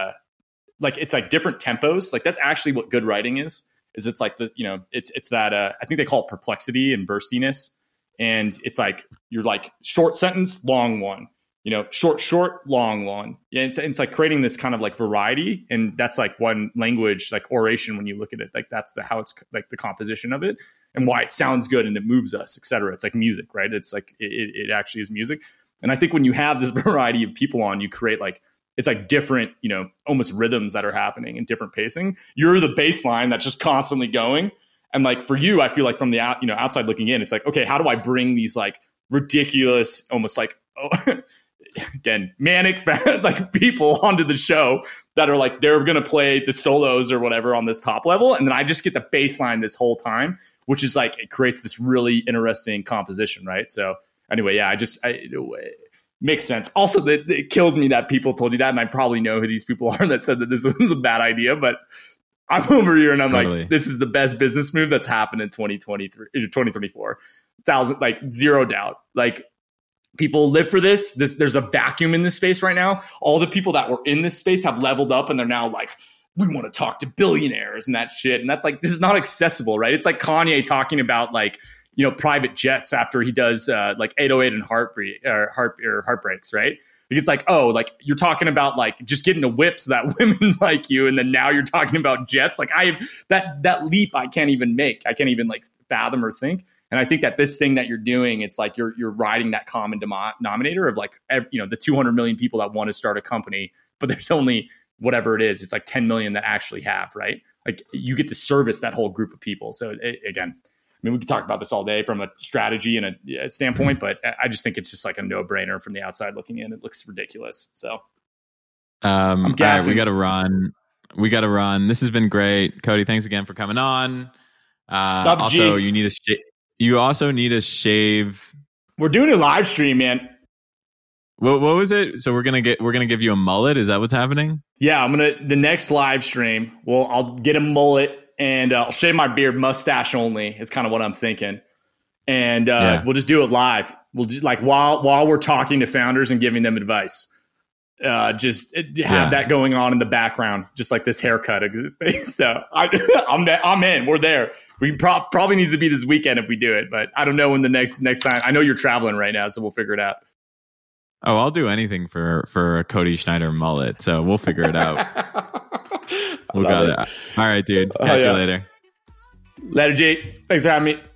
like it's like different tempos. Like that's actually what good writing is it's like it's that I think they call it perplexity and burstiness. And it's like you're like short sentence, long one, short, long one. Yeah, it's like creating this kind of like variety, and that's like one language, like oration. When you look at it, like that's how it's like the composition of it and why it sounds good and it moves us, etc. It's like music, right? It's like it actually is music. And I think when you have this variety of people on, you create like it's like different, almost rhythms that are happening and different pacing. You're the bass line that's just constantly going. And like for you, I feel like from the outside looking in, it's like, okay, how do I bring these like ridiculous, almost like, again, manic like people onto the show that are like, they're going to play the solos or whatever on this top level. And then I just get the bass line this whole time, which is like, it creates this really interesting composition. Right. So anyway, yeah, it makes sense. Also, it kills me that people told you that. And I probably know who these people are that said that this was a bad idea, but I'm over here and I'm like, this is the best business move that's happened in 2023, 2024. Like zero doubt. Like people live for this. There's a vacuum in this space right now. All the people that were in this space have leveled up and they're now like, we want to talk to billionaires and that shit. And that's like, this is not accessible, right? It's like Kanye talking about like, private jets after he does like 808 and Heartbreaks, right? It's like, oh, like you're talking about like just getting a whip so that women's like you, and then now you're talking about jets. Like that leap I can't even make. I can't even like fathom or think. And I think that this thing that you're doing, it's like you're riding that common denominator of like the 200 million people that want to start a company, but there's only whatever it is. It's like 10 million that actually have, right? Like you get to service that whole group of people. So again, I mean, we could talk about this all day from a strategy and a standpoint, but I just think it's just like a no-brainer from the outside looking in. It looks ridiculous. So I'm guessing. All right, we got to run. This has been great. Cody, thanks again for coming on. Also, you also need a shave. We're doing a live stream, man. What was it? So we're gonna give you a mullet. Is that what's happening? Yeah, the next live stream. Well, I'll get a mullet. And I'll shave my beard, mustache only is kind of what I'm thinking. And we'll just do it live. We'll do like while we're talking to founders and giving them advice. Just have that going on in the background, just like this haircut existing. So I'm in. We're there. We probably needs to be this weekend if we do it, but I don't know when the next time. I know you're traveling right now, so we'll figure it out. Oh, I'll do anything for a Cody Schneider mullet. So we'll figure it out. We got it. All right, dude. Catch you later. Later, G. Thanks for having me.